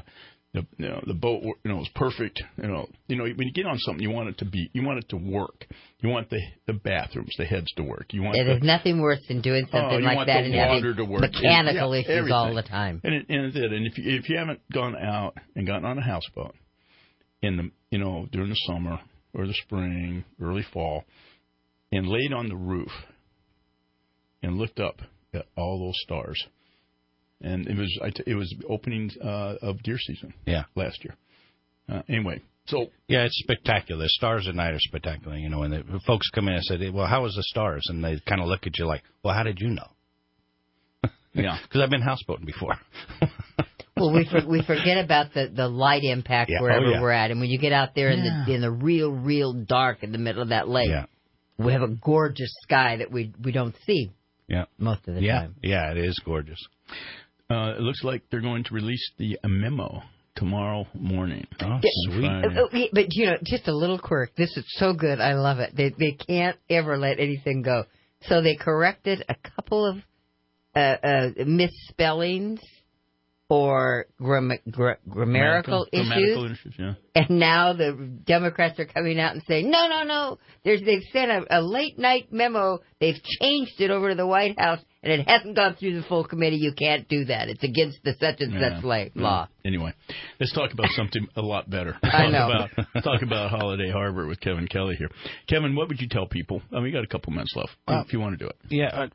the boat was perfect. When you get on something, you want it to work. You want the bathrooms, the heads to work. There's nothing worse than doing something like that and having mechanical issues everything. All the time. And it did. And if you haven't gone out and gotten on a houseboat in the during the summer or the spring, early fall, and laid on the roof and looked up at all those stars, and it was opening of deer season. Last year. Anyway, so it's spectacular. The stars at night are spectacular. When the folks come in and say, "Well, how was the stars?" and they kind of look at you like, "Well, how did you know?" Yeah, because I've been houseboating before. Well, we forget about the light impact wherever we're at, and when you get out there in the real dark in the middle of that lake, we have a gorgeous sky that we don't see. Yeah, most of the time. Yeah, it is gorgeous. It looks like they're going to release the memo tomorrow morning. Oh, sweet! But just a little quirk. This is so good. I love it. They can't ever let anything go. So they corrected a couple of misspellings or grammatical issues. And now the Democrats are coming out and saying, no. They've sent a late-night memo. They've changed it over to the White House, and it hasn't gone through the full committee. You can't do that. It's against the such-and-such law. Anyway, let's talk about something a lot better. I know. Talk about Holiday Harbor with Kevin Kelly here. Kevin, what would you tell people? We got a couple minutes left if you want to do it. Yeah,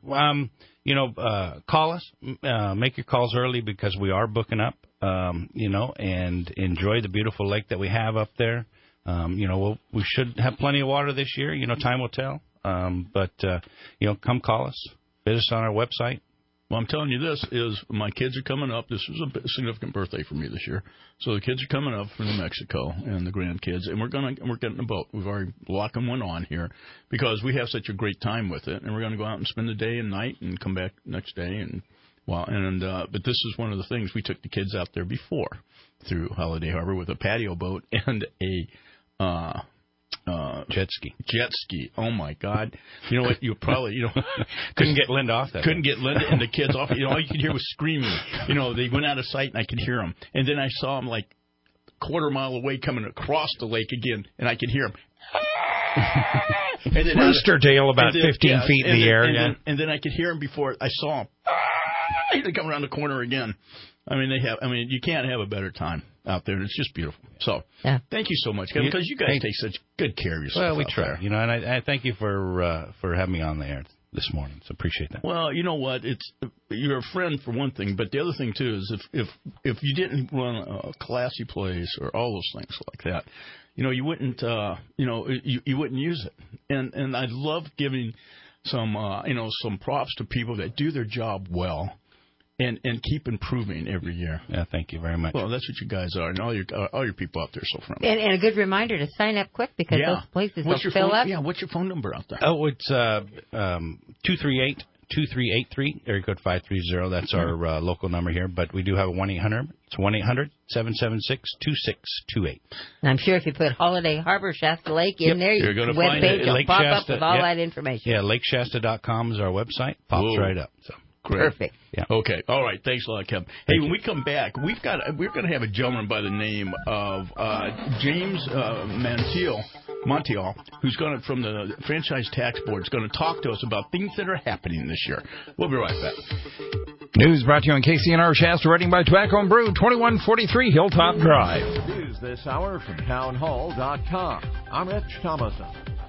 call us. Make your calls early because we are booking up, and enjoy the beautiful lake that we have up there. We should have plenty of water this year. Time will tell. But come call us. Visit us on our website. Well, I'm telling you this is my kids are coming up. This was a significant birthday for me this year. So the kids are coming up from New Mexico and the grandkids, and we're getting a boat. We've already locking one on here because we have such a great time with it, and we're going to go out and spend the day and night and come back next day. But this is one of the things we took the kids out there before through Holiday Harbor with a patio boat and a jet ski. Oh my God! You know what? You probably couldn't get Linda off that. Couldn't get Linda and the kids off. All you could hear was screaming. They went out of sight and I could hear them. And then I saw them like a quarter mile away coming across the lake again, and I could hear them. Rooster tail about 15 feet in the air. And then I could hear them before I saw them. They come around the corner again. You can't have a better time out there, and it's just beautiful. So, thank you so much, Kevin, because you guys take such good care of yourself. Well, we try, and I thank you for having me on the air this morning. So appreciate that. Well, you know what? You're a friend for one thing, but the other thing too is if you didn't run a classy place or all those things like that, you wouldn't, you wouldn't use it. And I love giving some props to people that do their job well. And keep improving every year. Yeah, thank you very much. Well, that's what you guys are, and all your people out there so friendly. And a good reminder to sign up quick because those places will fill up. Yeah, what's your phone number out there? Oh, it's 238-2383, area code 530. That's our local number here, but we do have a 1-800. It's 1-800-776-2628. And I'm sure if you put Holiday Harbor Shasta Lake in there, your webpage will pop up with all that information. Yeah, LakeShasta.com is our website. Pops right up. So. Great. Perfect. Yeah. Okay. All right. Thanks a lot, Kevin. Hey, when we come back, we're going to have a gentleman by the name of James Montiel, who's going to, from the Franchise Tax Board, is going to talk to us about things that are happening this year. We'll be right back. News brought to you on KCNR Shasta, reading by Tobacco and Brew, 2143 Hilltop Drive. News this hour from townhall.com. I'm Rich Thomason.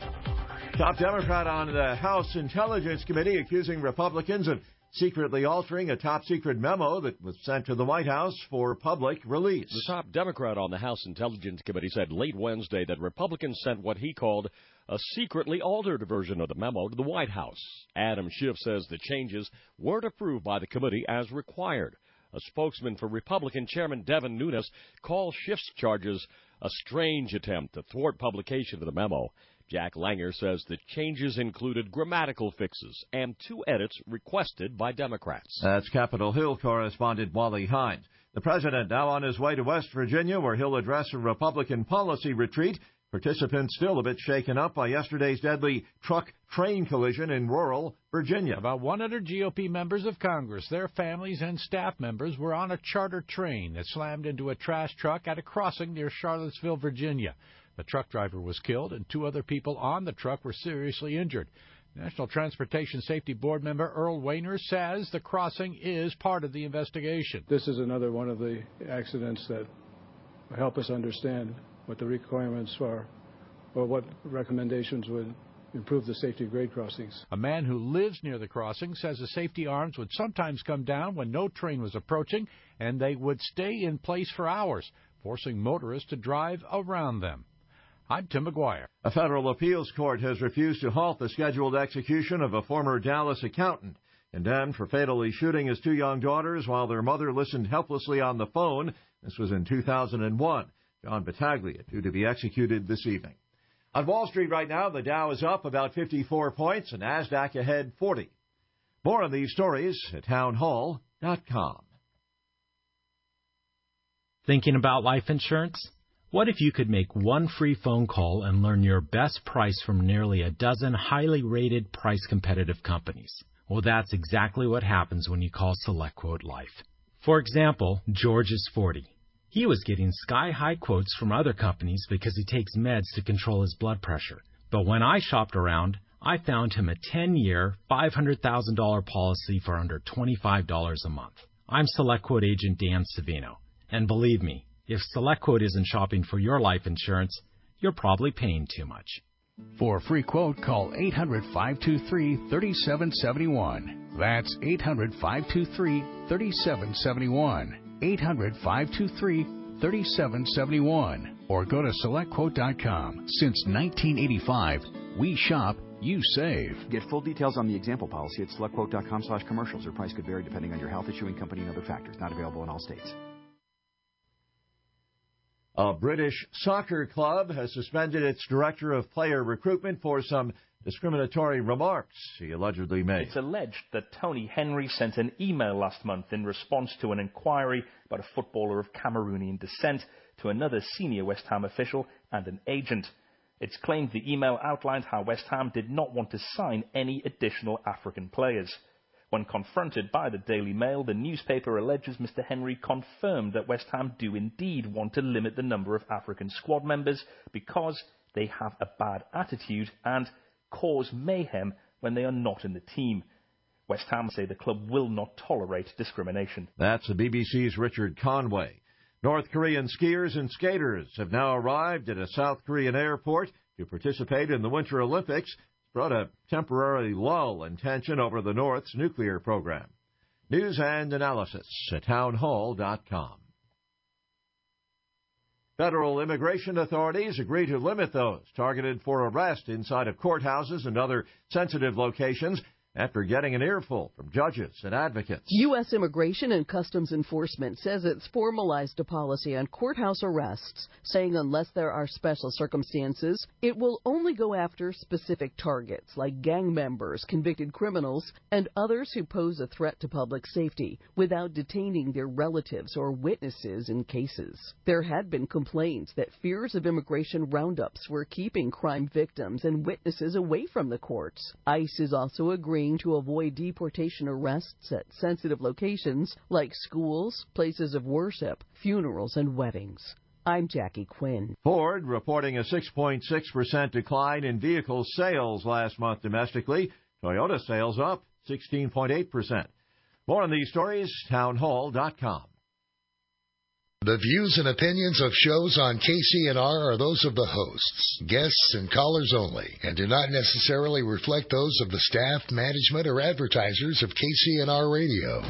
Top Democrat on the House Intelligence Committee accusing Republicans of secretly altering a top-secret memo that was sent to the White House for public release. The top Democrat on the House Intelligence Committee said late Wednesday that Republicans sent what he called a secretly altered version of the memo to the White House. Adam Schiff says the changes weren't approved by the committee as required. A spokesman for Republican Chairman Devin Nunes called Schiff's charges a strange attempt to thwart publication of the memo. Jack Langer says the changes included grammatical fixes and 2 edits requested by Democrats. That's Capitol Hill correspondent Wally Hines. The president now on his way to West Virginia, where he'll address a Republican policy retreat. Participants still a bit shaken up by yesterday's deadly truck-train collision in rural Virginia. About 100 GOP members of Congress, their families, and staff members were on a charter train that slammed into a trash truck at a crossing near Charlottesville, Virginia. The truck driver was killed, and 2 other people on the truck were seriously injured. National Transportation Safety Board member Earl Wayner says the crossing is part of the investigation. This is another one of the accidents that help us understand what the requirements are or what recommendations would improve the safety of grade crossings. A man who lives near the crossing says the safety arms would sometimes come down when no train was approaching, and they would stay in place for hours, forcing motorists to drive around them. I'm Tim McGuire. A federal appeals court has refused to halt the scheduled execution of a former Dallas accountant, condemned for fatally shooting his 2 young daughters while their mother listened helplessly on the phone. This was in 2001. John Battaglia due to be executed this evening. On Wall Street right now, the Dow is up about 54 points and NASDAQ ahead 40. More on these stories at townhall.com. Thinking about life insurance? What if you could make one free phone call and learn your best price from nearly a dozen highly rated, price-competitive companies? Well, that's exactly what happens when you call SelectQuote Life. For example, George is 40. He was getting sky-high quotes from other companies because he takes meds to control his blood pressure. But when I shopped around, I found him a 10-year, $500,000 policy for under $25 a month. I'm SelectQuote agent Dan Savino. And believe me, if SelectQuote isn't shopping for your life insurance, you're probably paying too much. For a free quote, call 800-523-3771. That's 800-523-3771. 800-523-3771. Or go to SelectQuote.com. Since 1985, we shop, you save. Get full details on the example policy at SelectQuote.com/commercials. Or price could vary depending on your health, issuing company, and other factors. Not available in all states. A British soccer club has suspended its director of player recruitment for some discriminatory remarks he allegedly made. It's alleged that Tony Henry sent an email last month in response to an inquiry about a footballer of Cameroonian descent to another senior West Ham official and an agent. It's claimed the email outlined how West Ham did not want to sign any additional African players. When confronted by the Daily Mail, the newspaper alleges Mr. Henry confirmed that West Ham do indeed want to limit the number of African squad members because they have a bad attitude and cause mayhem when they are not in the team. West Ham say the club will not tolerate discrimination. That's the BBC's Richard Conway. North Korean skiers and skaters have now arrived at a South Korean airport to participate in the Winter Olympics. Brought a temporary lull in tension over the North's nuclear program. News and analysis at townhall.com. Federal immigration authorities agree to limit those targeted for arrest inside of courthouses and other sensitive locations after getting an earful from judges and advocates. U.S. Immigration and Customs Enforcement says it's formalized a policy on courthouse arrests, saying unless there are special circumstances, it will only go after specific targets like gang members, convicted criminals, and others who pose a threat to public safety, without detaining their relatives or witnesses in cases. There had been complaints that fears of immigration roundups were keeping crime victims and witnesses away from the courts. ICE is also agreeing to avoid deportation arrests at sensitive locations like schools, places of worship, funerals, and weddings. I'm Jackie Quinn. Ford reporting a 6.6% decline in vehicle sales last month domestically. Toyota sales up 16.8%. More on these stories, townhall.com. The views and opinions of shows on KCNR are those of the hosts, guests, and callers only, and do not necessarily reflect those of the staff, management, or advertisers of KCNR Radio.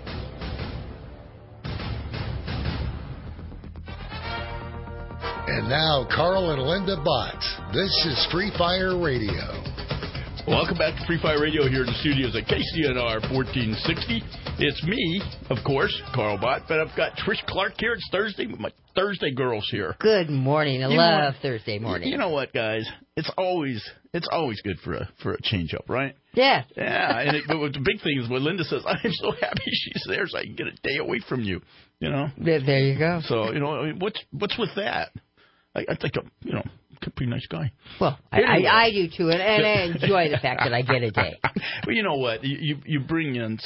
And now, Carl and Linda Bott. This is Free Fire Radio. Welcome back to Free Fire Radio here in the studios at KCNR 1460. It's me, of course, Carl Bott, but I've got Trish Clark here. It's Thursday with my Thursday girls here. Good morning. I love Thursday morning. You know what, guys? It's always good for a change up, right? Yeah. Yeah, and but the big thing is when Linda says, "I'm so happy she's there, so I can get a day away from you." You know. There you go. So what's with that? I think I'm a pretty nice guy. Well, anyway. I do too, and I enjoy the fact that I get a day. Well, you know what? You bring in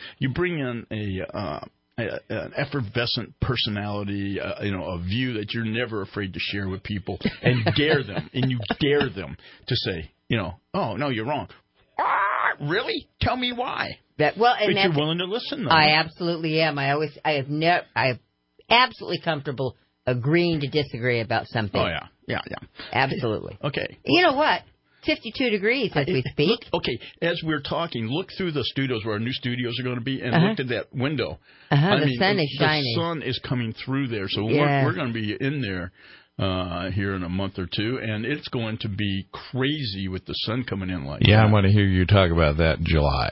an effervescent personality, a view that you're never afraid to share with people, and dare them, to say, oh no, you're wrong. Really? Tell me why. But you're willing to listen, though. I absolutely am. I am absolutely comfortable agreeing to disagree about something. Oh, yeah. Absolutely. Okay. You know what? 52 degrees as we speak. Okay, as we're talking, look through the studios where our new studios are going to be, and look at that window. The sun is shining. The sun is coming through there, so we're going to be in there here in a month or two, and it's going to be crazy with the sun coming in like that. Yeah, I want to hear you talk about that in July.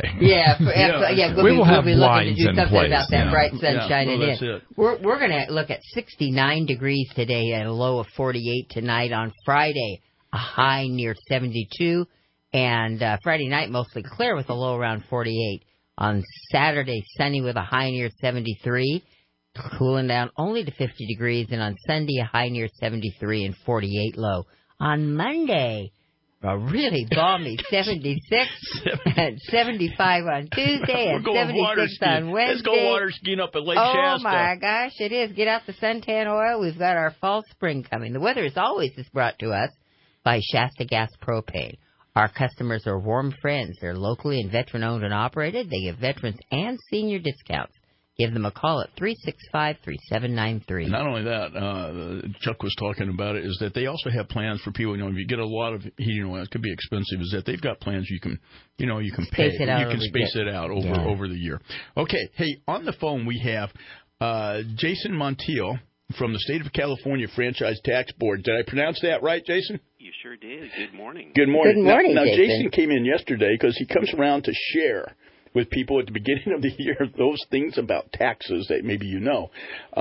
We will have blinds in place. About that bright sun shining in. It. We're going to look at 69 degrees today and a low of 48 tonight. On Friday, a high near 72, and Friday night mostly clear with a low around 48. On Saturday, sunny with a high near 73. Cooling down only to 50 degrees, and on Sunday, a high near 73 and 48 low. On Monday, a really balmy 76 and 75 on Tuesday and 76 on Wednesday. Let's go water skiing up at Lake Shasta. Oh, my gosh, it is. Get out the suntan oil. We've got our fall spring coming. The weather, as always, is brought to us by Shasta Gas Propane. Our customers are warm friends. They're locally and veteran-owned and operated. They give veterans and senior discounts. Give them a call at 365-3793. Not only that, Chuck was talking about it, is that they also have plans for people. If you get a lot of heating oil, it could be expensive. Is that they've got plans you can pay. You can space it out over the year. Okay, hey, on the phone we have Jason Montiel from the State of California Franchise Tax Board. Did I pronounce that right, Jason? You sure did. Good morning. Good morning. Good morning, now Jason came in yesterday because he comes around to share with people at the beginning of the year those things about taxes that maybe you know.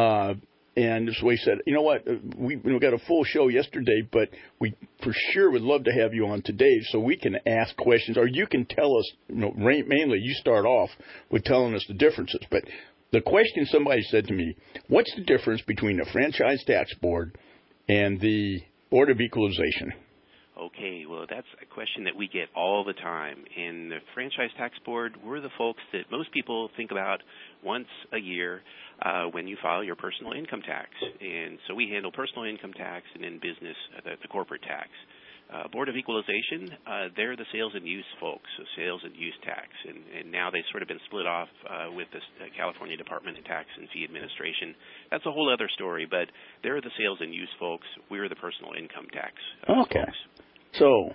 And so he said, you know what, we got a full show yesterday, but we for sure would love to have you on today so we can ask questions, or you can tell us, mainly you start off with telling us the differences. But the question somebody said to me, what's the difference between the Franchise Tax Board and the Board of Equalization? Okay, well, that's a question that we get all the time. In the Franchise Tax Board, we're the folks that most people think about once a year when you file your personal income tax. And so we handle personal income tax and in business, the corporate tax. Board of Equalization, they're the sales and use folks, so sales and use tax. And now they've sort of been split off with the California Department of Tax and Fee Administration. That's a whole other story, but they're the sales and use folks. We're the personal income tax folks. So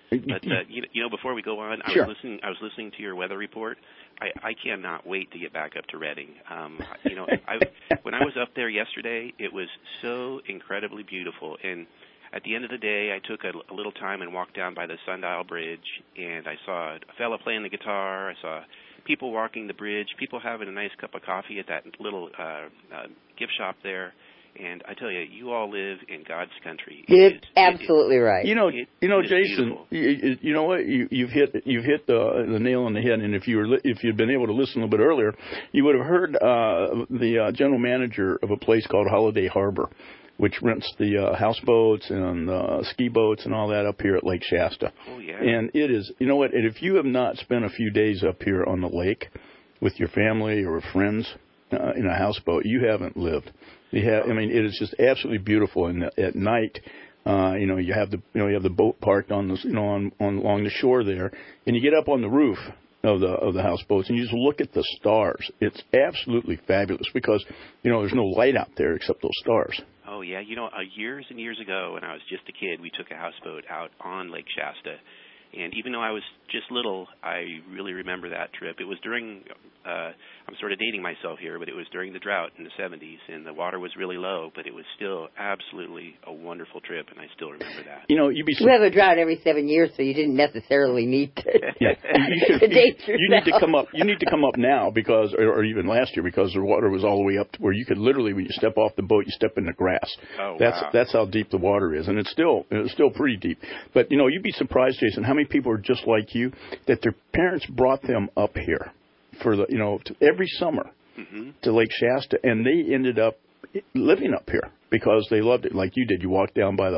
But before we go on, Sure. I was listening to your weather report. I cannot wait to get back up to Reading. When I was up there yesterday, it was so incredibly beautiful. And at the end of the day, I took a little time and walked down by the Sundial Bridge, and I saw a fella playing the guitar. I saw people walking the bridge, people having a nice cup of coffee at that little gift shop there. And I tell you, you all live in God's country. Absolutely right. Jason, you know what? You've hit the nail on the head. And if you'd been able to listen a little bit earlier, you would have heard the general manager of a place called Holiday Harbor, which rents the houseboats and ski boats and all that up here at Lake Shasta. Oh yeah. And it is, you know what? And if you have not spent a few days up here on the lake with your family or friends in a houseboat, you haven't lived. It is just absolutely beautiful. And at night, you have the boat parked on the along the shore there, and you get up on the roof of the houseboats and you just look at the stars. It's absolutely fabulous because there's no light out there except those stars. Oh yeah, years and years ago when I was just a kid, we took a houseboat out on Lake Shasta. And even though I was just little, I really remember that trip. It was during, I'm sort of dating myself here, but it was during the drought in the 70s, and the water was really low, but it was still absolutely a wonderful trip, and I still remember that. We have a drought every 7 years, so you didn't necessarily need to, to date yourself. You need to come up. You need to come up now because, or even last year, because the water was all the way up to where you could literally, when you step off the boat, you step in the grass. Oh, wow. That's how deep the water is, and it's still pretty deep. But you'd be surprised, Jason, how many people are just like you that their parents brought them up here for every summer to Lake Shasta, and they ended up living up here because they loved it like you did. You walk down by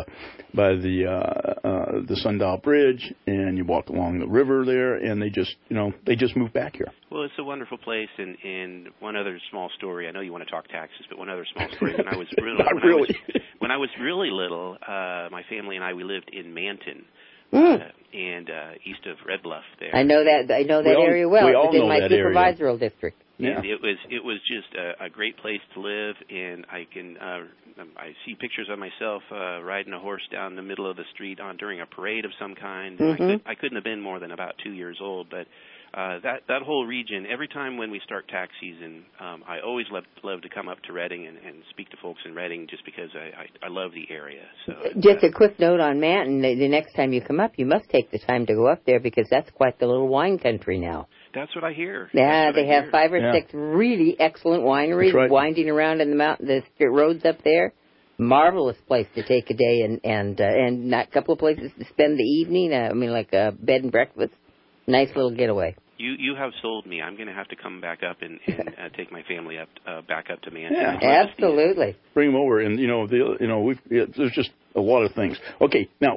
the Sundial Bridge and you walk along the river there, and they just moved back here. Well, it's a wonderful place, and one other small story. I know you want to talk taxes, but one other small story. When I was when I was really little, my family and we lived in Manton. And east of Red Bluff there. I know that area well. It's in my supervisory district. Yeah. And it was just a great place to live, and I see pictures of myself riding a horse down the middle of the street during a parade of some kind. I couldn't have been more than about 2 years old, but that whole region, every time when we start tax season, I always love to come up to Reading and speak to folks in Reading just because I love the area. So just a quick note on Manton, the next time you come up, you must take the time to go up there because that's quite the little wine country now. That's what I hear. Yeah, they have 5 or 6 really excellent wineries winding around in the roads up there. Marvelous place to take a day and a couple of places to spend the evening. Like a bed and breakfast. Nice little getaway. You have sold me. I'm going to have to come back up and take my family back up to Manton. Yeah, absolutely. Bring them over, and there's just a lot of things. Okay, now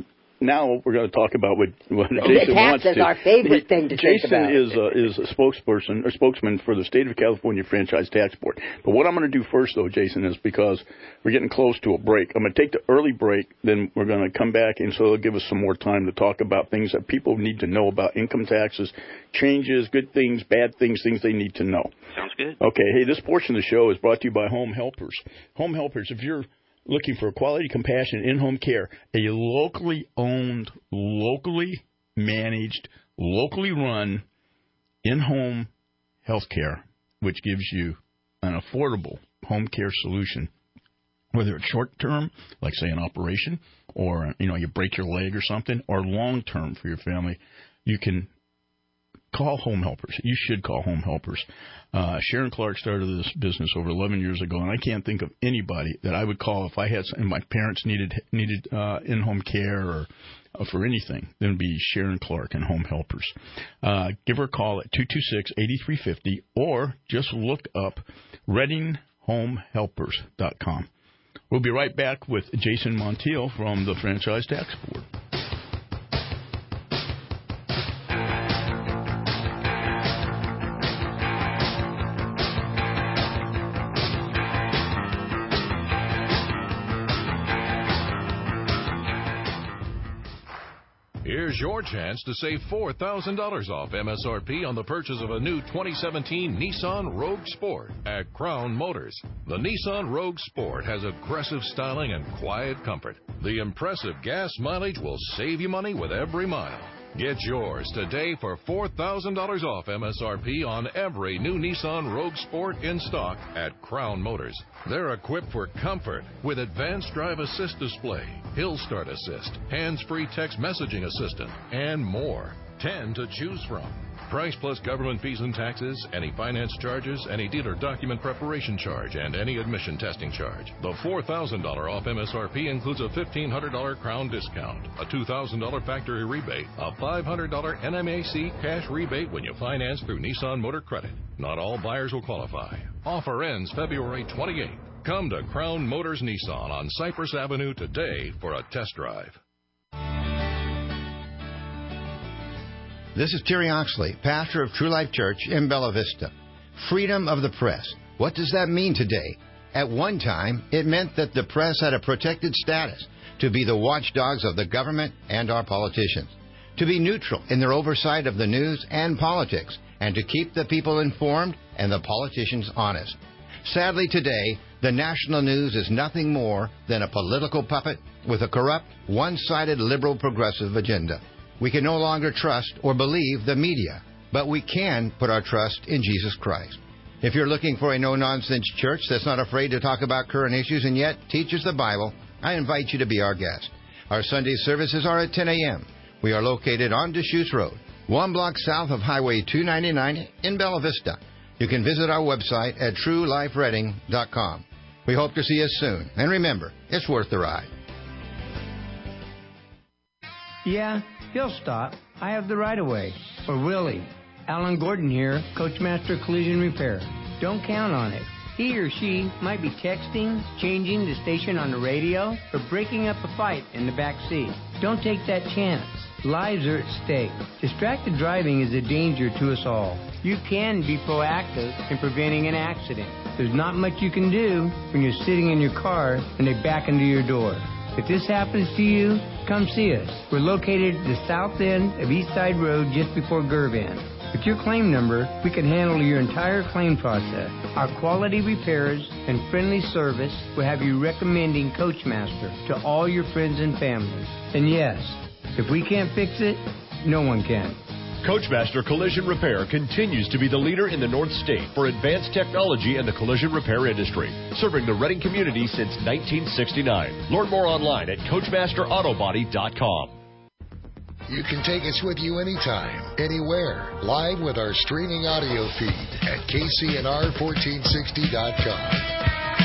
we're going to talk about what Jason wants to. That's our favorite thing to think about. Jason is a spokesman for the State of California Franchise Tax Board. But what I'm going to do first, though, Jason, is because we're getting close to a break. I'm going to take the early break, then we're going to come back, and so it'll give us some more time to talk about things that people need to know about income taxes, changes, good things, bad things, things they need to know. Sounds good. Okay. Hey, this portion of the show is brought to you by Home Helpers. Home Helpers, if you're looking for quality, compassion, in-home care, a locally owned, locally managed, locally run in-home health care, which gives you an affordable home care solution, whether it's short-term, like, say, an operation, or, you break your leg or something, or long-term for your family, you can call Home Helpers. You should call Home Helpers. Sharon Clark started this business over 11 years ago, and I can't think of anybody that I would call if I had and my parents needed in-home care or for anything. Then it would be Sharon Clark and Home Helpers. Give her a call at 226-8350 or just look up ReadingHomeHelpers.com. We'll be right back with Jason Montiel from the Franchise Tax Board. Here's your chance to save $4,000 off MSRP on the purchase of a new 2017 Nissan Rogue Sport at Crown Motors. The Nissan Rogue Sport has aggressive styling and quiet comfort. The impressive gas mileage will save you money with every mile. Get yours today for $4,000 off MSRP on every new Nissan Rogue Sport in stock at Crown Motors. They're equipped for comfort with advanced drive assist display, hill start assist, hands-free text messaging assistant, and more. 10 to choose from. Price plus government fees and taxes, any finance charges, any dealer document preparation charge, and any admission testing charge. The $4,000 off MSRP includes a $1,500 Crown discount, a $2,000 factory rebate, a $500 NMAC cash rebate when you finance through Nissan Motor Credit. Not all buyers will qualify. Offer ends February 28th. Come to Crown Motors Nissan on Cypress Avenue today for a test drive. This is Terry Oxley, pastor of True Life Church in Bella Vista. Freedom of the press. What does that mean today? At one time, it meant that the press had a protected status to be the watchdogs of the government and our politicians, to be neutral in their oversight of the news and politics, and to keep the people informed and the politicians honest. Sadly, today, the national news is nothing more than a political puppet with a corrupt, one-sided liberal progressive agenda. We can no longer trust or believe the media, but we can put our trust in Jesus Christ. If you're looking for a no-nonsense church that's not afraid to talk about current issues and yet teaches the Bible, I invite you to be our guest. Our Sunday services are at 10 a.m. We are located on Deschutes Road, 1 block south of Highway 299 in Bella Vista. You can visit our website at truelifereading.com. We hope to see you soon. And remember, it's worth the ride. Yeah, he'll stop. I have the right-of-way. Or will he? Alan Gordon here, Coachmaster Collision Repair. Don't count on it. He or she might be texting, changing the station on the radio, or breaking up a fight in the back seat. Don't take that chance. Lives are at stake. Distracted driving is a danger to us all. You can be proactive in preventing an accident. There's not much you can do when you're sitting in your car and they back into your door. If this happens to you, come see us. We're located at the south end of East Side Road just before Gervan. With your claim number, we can handle your entire claim process. Our quality repairs and friendly service will have you recommending Coachmaster to all your friends and family. And yes, if we can't fix it, no one can. Coachmaster Collision Repair continues to be the leader in the North State for advanced technology in the collision repair industry, serving the Reading community since 1969. Learn more online at CoachmasterAutobody.com. You can take us with you anytime, anywhere, live with our streaming audio feed at KCNR1460.com.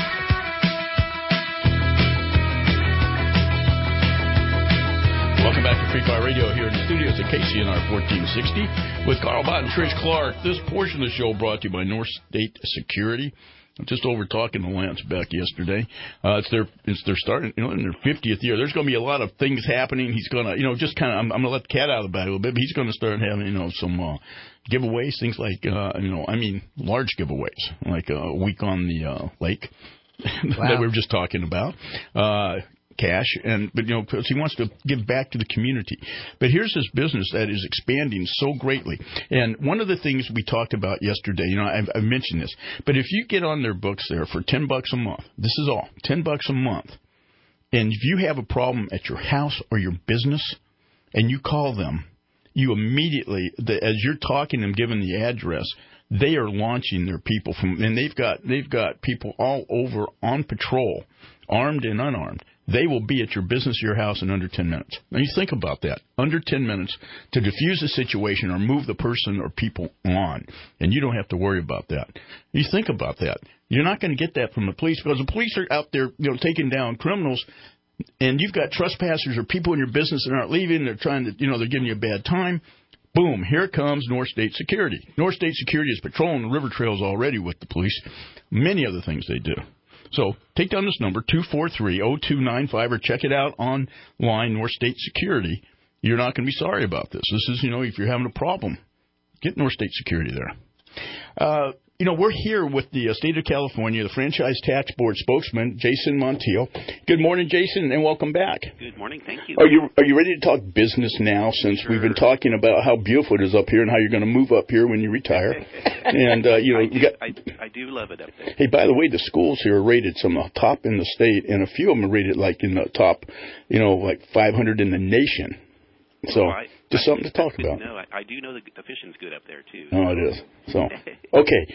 Welcome back to Free Fire Radio here in the studios at KCNR 1460 with Carl Bott and Trish Clark. This portion of the show brought to you by North State Security. I'm just over talking to Lance Beck yesterday. It's their starting, in their 50th year. There's going to be a lot of things happening. He's going to, just kind of, I'm going to let the cat out of the bag a little bit, but he's going to start having, some giveaways, things like, large giveaways, like a week on the lake that we were just talking about. Cash, but because he wants to give back to the community. But here's this business that is expanding so greatly. And one of the things we talked about yesterday, I've mentioned this, but if you get on their books there for $10 a month, this is all $10 a month, and if you have a problem at your house or your business, and you call them, you immediately, as you're talking to them, giving the address, they are launching their people and they've got people all over on patrol, armed and unarmed. They will be at your business or your house in under 10 minutes. Now, you think about that. Under 10 minutes to diffuse a situation or move the person or people on, and you don't have to worry about that. You think about that. You're not going to get that from the police because the police are out there, taking down criminals, and you've got trespassers or people in your business that aren't leaving. They're trying to, they're giving you a bad time. Boom, here comes North State Security. North State Security is patrolling the river trails already with the police. Many other things they do. So take down this number, 243-0295, or check it out online, North State Security. You're not going to be sorry about this. This is, if you're having a problem, get North State Security there. we're here with the State of California, the Franchise Tax Board spokesman, Jason Montiel. Good morning, Jason, and welcome back. Good morning. Thank you. Are you ready to talk business now, since we've been talking about how beautiful it is up here and how you're going to move up here when you retire? And, I do love it up there. Hey, by the way, the schools here are rated some of the top in the state, and a few of them are rated like in the top, like 500 in the nation. So, just something to talk about. No, I do know the fishing's good up there, too. Oh, it is. So, okay.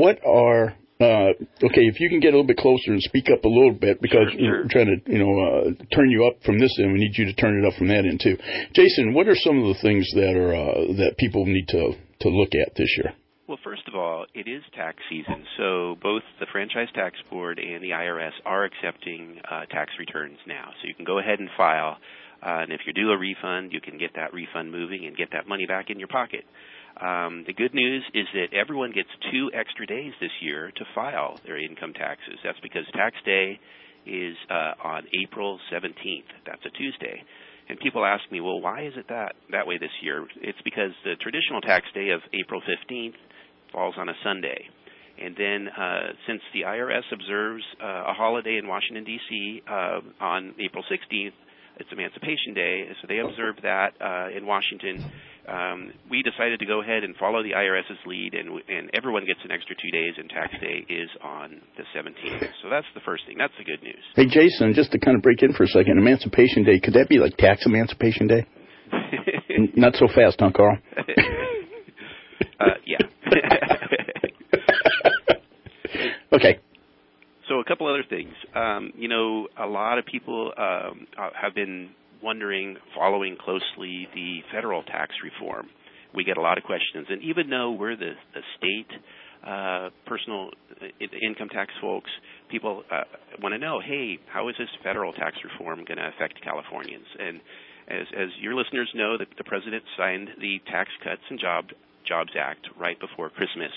If you can get a little bit closer and speak up a little bit, because we're trying to, turn you up from this end. We need you to turn it up from that end, too. Jason, what are some of the things that people need to look at this year? Well, first of all, it is tax season, so both the Franchise Tax Board and the IRS are accepting tax returns now. So you can go ahead and file. And if you're due a refund, you can get that refund moving and get that money back in your pocket. The good news is that everyone gets 2 extra days this year to file their income taxes. That's because tax day is on April 17th. That's a Tuesday. And people ask me, well, why is it that way this year? It's because the traditional tax day of April 15th falls on a Sunday. And then since the IRS observes a holiday in Washington, D.C. On April 16th, it's Emancipation Day, so they observed that in Washington. We decided to go ahead and follow the IRS's lead, and everyone gets an extra 2 days, and tax day is on the 17th. So that's the first thing. That's the good news. Hey, Jason, just to kind of break in for a second, Emancipation Day, could that be like Tax Emancipation Day? Not so fast, huh, Carl? Yeah. Okay. So a couple other things. A lot of people have been following closely the federal tax reform. We get a lot of questions. And even though we're the state personal income tax folks, people want to know, hey, how is this federal tax reform going to affect Californians? And as your listeners know, the president signed the Tax Cuts and Jobs Act right before Christmas.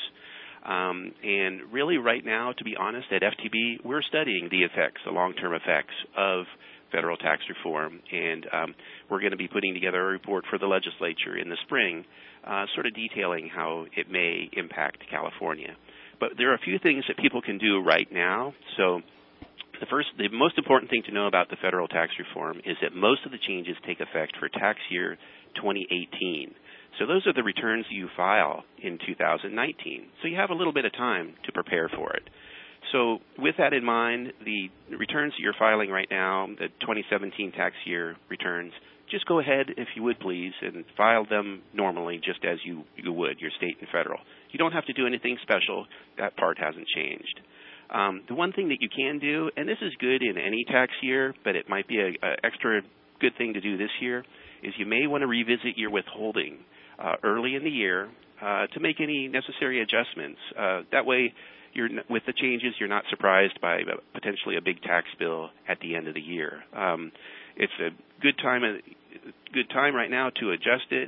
And really right now, to be honest, at FTB, we're studying the long-term effects of federal tax reform. And we're going to be putting together a report for the legislature in the spring, sort of detailing how it may impact California. But there are a few things that people can do right now. So the most important thing to know about the federal tax reform is that most of the changes take effect for tax year 2018. So those are the returns you file in 2019. So you have a little bit of time to prepare for it. So with that in mind, the returns that you're filing right now, the 2017 tax year returns, just go ahead, if you would please, and file them normally just as you would, your state and federal. You don't have to do anything special. That part hasn't changed. The one thing that you can do, and this is good in any tax year, but it might be an extra good thing to do this year, is you may want to revisit your withholding early in the year to make any necessary adjustments. That way, with the changes, you're not surprised by potentially a big tax bill at the end of the year. It's a good time right now to adjust it.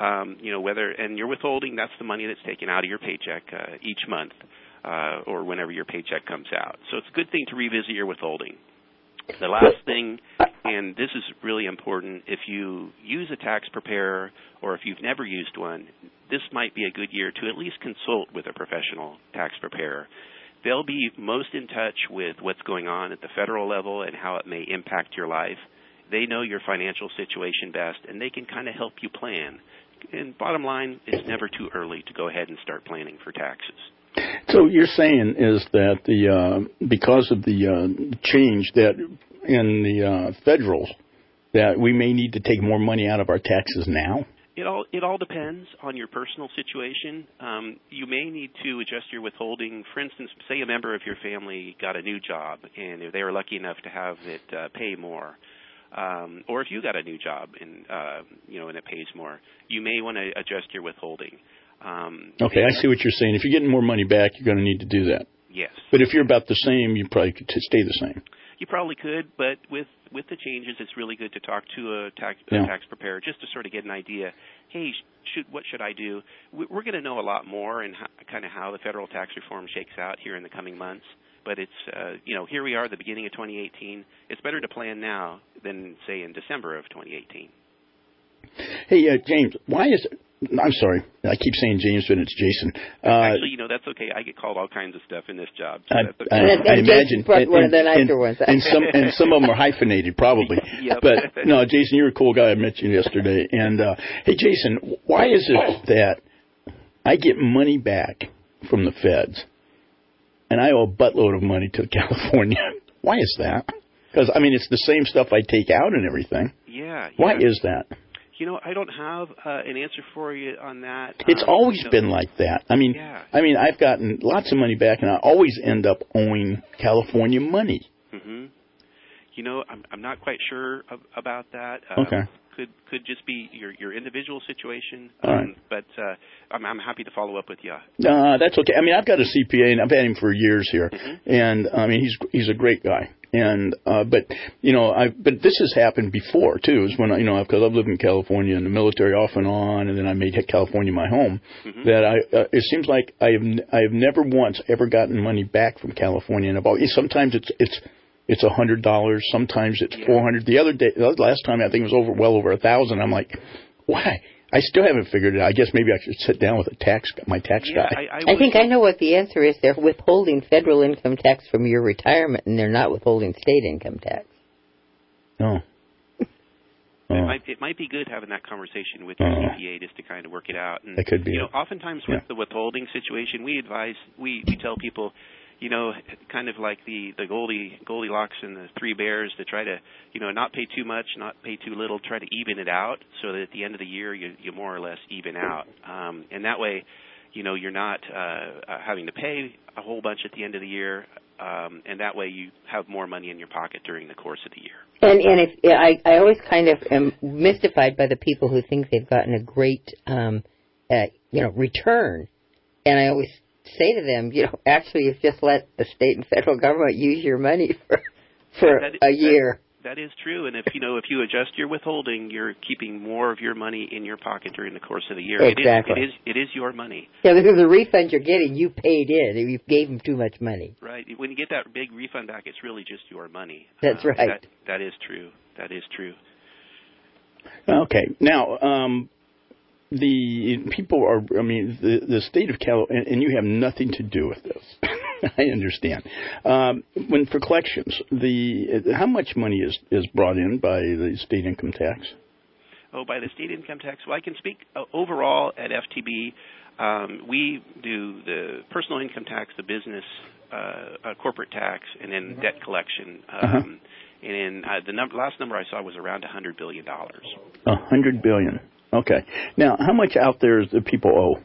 And your withholding, that's the money that's taken out of your paycheck each month or whenever your paycheck comes out. So it's a good thing to revisit your withholding. The last thing, and this is really important, if you use a tax preparer or if you've never used one, this might be a good year to at least consult with a professional tax preparer. They'll be most in touch with what's going on at the federal level and how it may impact your life. They know your financial situation best, and they can kind of help you plan. And bottom line, it's never too early to go ahead and start planning for taxes. So you're saying is that because of the change that in the federals, that we may need to take more money out of our taxes now? It all depends on your personal situation. You may need to adjust your withholding. For instance, say a member of your family got a new job and they were lucky enough to have it pay more. Or if you got a new job and it pays more, you may want to adjust your withholding. Okay, I see what you're saying. If you're getting more money back, you're going to need to do that. Yes. But if you're about the same, you probably could stay the same. You probably could, but with the changes, it's really good to talk to a tax preparer just to sort of get an idea. Hey, what should I do? We're going to know a lot more and kind of how the federal tax reform shakes out here in the coming months. But it's here we are, the beginning of 2018. It's better to plan now than say in December of 2018. Hey, James, why is I'm sorry. I keep saying James, but it's Jason. Actually, that's okay. I get called all kinds of stuff in this job. So that's okay. I imagine. One of the nicer ones. and some of them are hyphenated, probably. Yep. But, no, Jason, you're a cool guy. I met you yesterday. And, hey, Jason, why is it that I get money back from the feds and I owe a buttload of money to California? Why is that? Because, it's the same stuff I take out and everything. Yeah. Why is that? I don't have an answer for you on that. It's always been like that. I've gotten lots of money back, and I always end up owing California money. Mm-hmm. I'm not quite sure about that. Okay. Could just be your individual situation. All right. But I'm happy to follow up with you. That's okay. I've got a CPA, and I've had him for years here, and he's a great guy. And but this has happened before too. Is when because I've lived in California in the military off and on, and then I made California my home. Mm-hmm. That it seems like I have never once ever gotten money back from California. And sometimes it's $100, sometimes it's $400. The last time I think it was well over $1,000. I'm like, why? I still haven't figured it out. I guess maybe I should sit down with my tax guy. I think I know what the answer is. They're withholding federal income tax from your retirement, and they're not withholding state income tax. Oh. It might be good having that conversation with your CPA just to kind of work it out. And, that could be. Oftentimes with the withholding situation, we tell people, kind of like the Goldilocks and the Three Bears, to try to, not pay too much, not pay too little, try to even it out so that at the end of the year you more or less even out. And that way, you're not having to pay a whole bunch at the end of the year, and that way you have more money in your pocket during the course of the year. And I always kind of am mystified by the people who think they've gotten a great, return. And I always say to them, actually, you've just let the state and federal government use your money for a year. That is true, and if you adjust your withholding, you're keeping more of your money in your pocket during the course of the year. Exactly. It is your money. Yeah, because the refund you're getting, you paid in. You gave them too much money. Right. When you get that big refund back, it's really just your money. That's right. That is true. That is true. Okay. Now, the people are, the state of California, and you have nothing to do with this. I understand. When for collections, how much money is brought in by the state income tax? Oh, by the state income tax. Well, I can speak overall at FTB. We do the personal income tax, the business corporate tax, and then debt collection. And the last number I saw was around $100 billion. $100 billion. Okay. Now, how much out there is the people owe?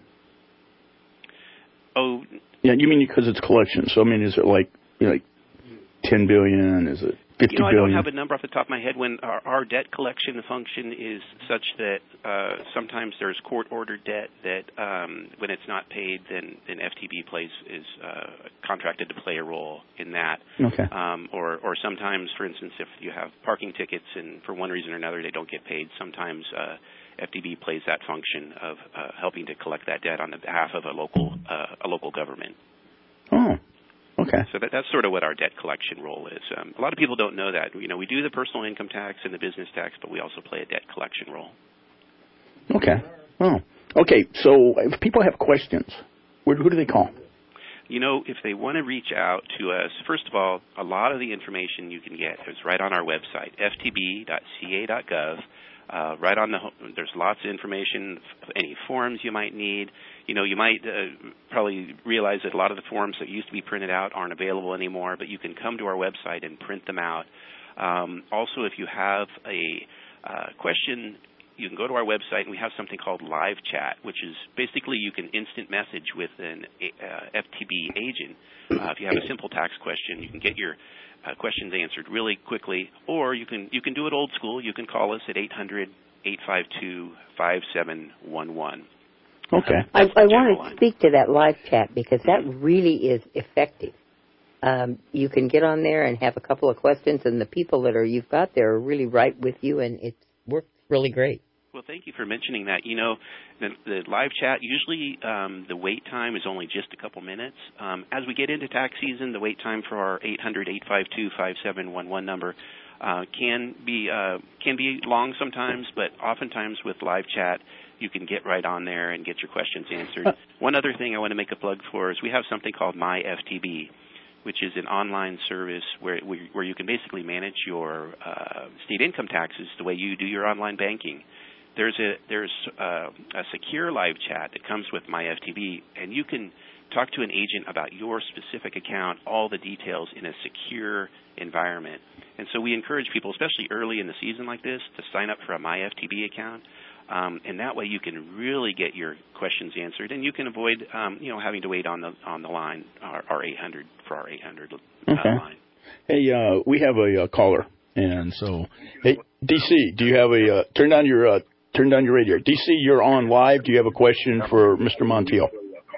Oh. Yeah, you mean because it's collection. So, is it like $10 billion? Is it $50 billion? I don't have a number off the top of my head. When our debt collection function is such that sometimes there's court-ordered debt that when it's not paid, then FTB is contracted to play a role in that. Okay. Or sometimes, for instance, if you have parking tickets and for one reason or another they don't get paid, sometimes FTB plays that function of helping to collect that debt on the behalf of a local government. Oh, okay. So that's sort of what our debt collection role is. A lot of people don't know that. We do the personal income tax and the business tax, but we also play a debt collection role. Okay. Oh, okay. So if people have questions, who do they call? If they want to reach out to us, first of all, a lot of the information you can get is right on our website, ftb.ca.gov. Right on there's lots of information, any forms you might need. You might probably realize that a lot of the forms that used to be printed out aren't available anymore, but you can come to our website and print them out. Also, if you have a question, you can go to our website, and we have something called Live Chat, which is basically you can instant message with an FTB agent. If you have a simple tax question, you can get your questions answered really quickly, or you can do it old school. You can call us at 800-852-5711. Okay. I want to speak to that live chat because that really is effective. You can get on there and have a couple of questions, and the people that you've got there are really right with you, and it works really great. Well, thank you for mentioning that. The live chat, usually the wait time is only just a couple minutes. As we get into tax season, the wait time for our 800-852-5711 number can be long sometimes, but oftentimes with live chat, you can get right on there and get your questions answered. One other thing I want to make a plug for is we have something called MyFTB, which is an online service where you can basically manage your state income taxes the way you do your online banking. There's a secure live chat that comes with MyFTB, and you can talk to an agent about your specific account, all the details in a secure environment. And so we encourage people, especially early in the season like this, to sign up for a MyFTB account. And that way you can really get your questions answered, and you can avoid, having to wait on the line, our 800 for our 800 line. Hey, we have a caller, and so, hey, DC, do you have a turn down your radio? DC, you're on live. Do you have a question for Mr. Montiel?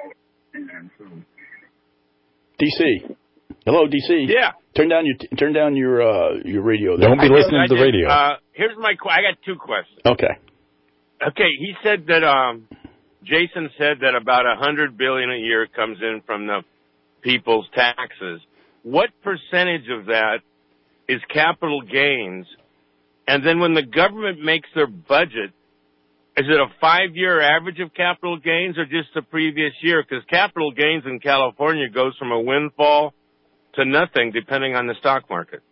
DC, hello, DC. Yeah. Turn down your radio there. Don't be listening to the radio. Here's I got two questions. Okay. Okay, he said that Jason said that about $100 billion a year comes in from the people's taxes. What percentage of that is capital gains? And then when the government makes their budget, is it a 5-year average of capital gains or just the previous year? Because capital gains in California goes from a windfall to nothing, depending on the stock market.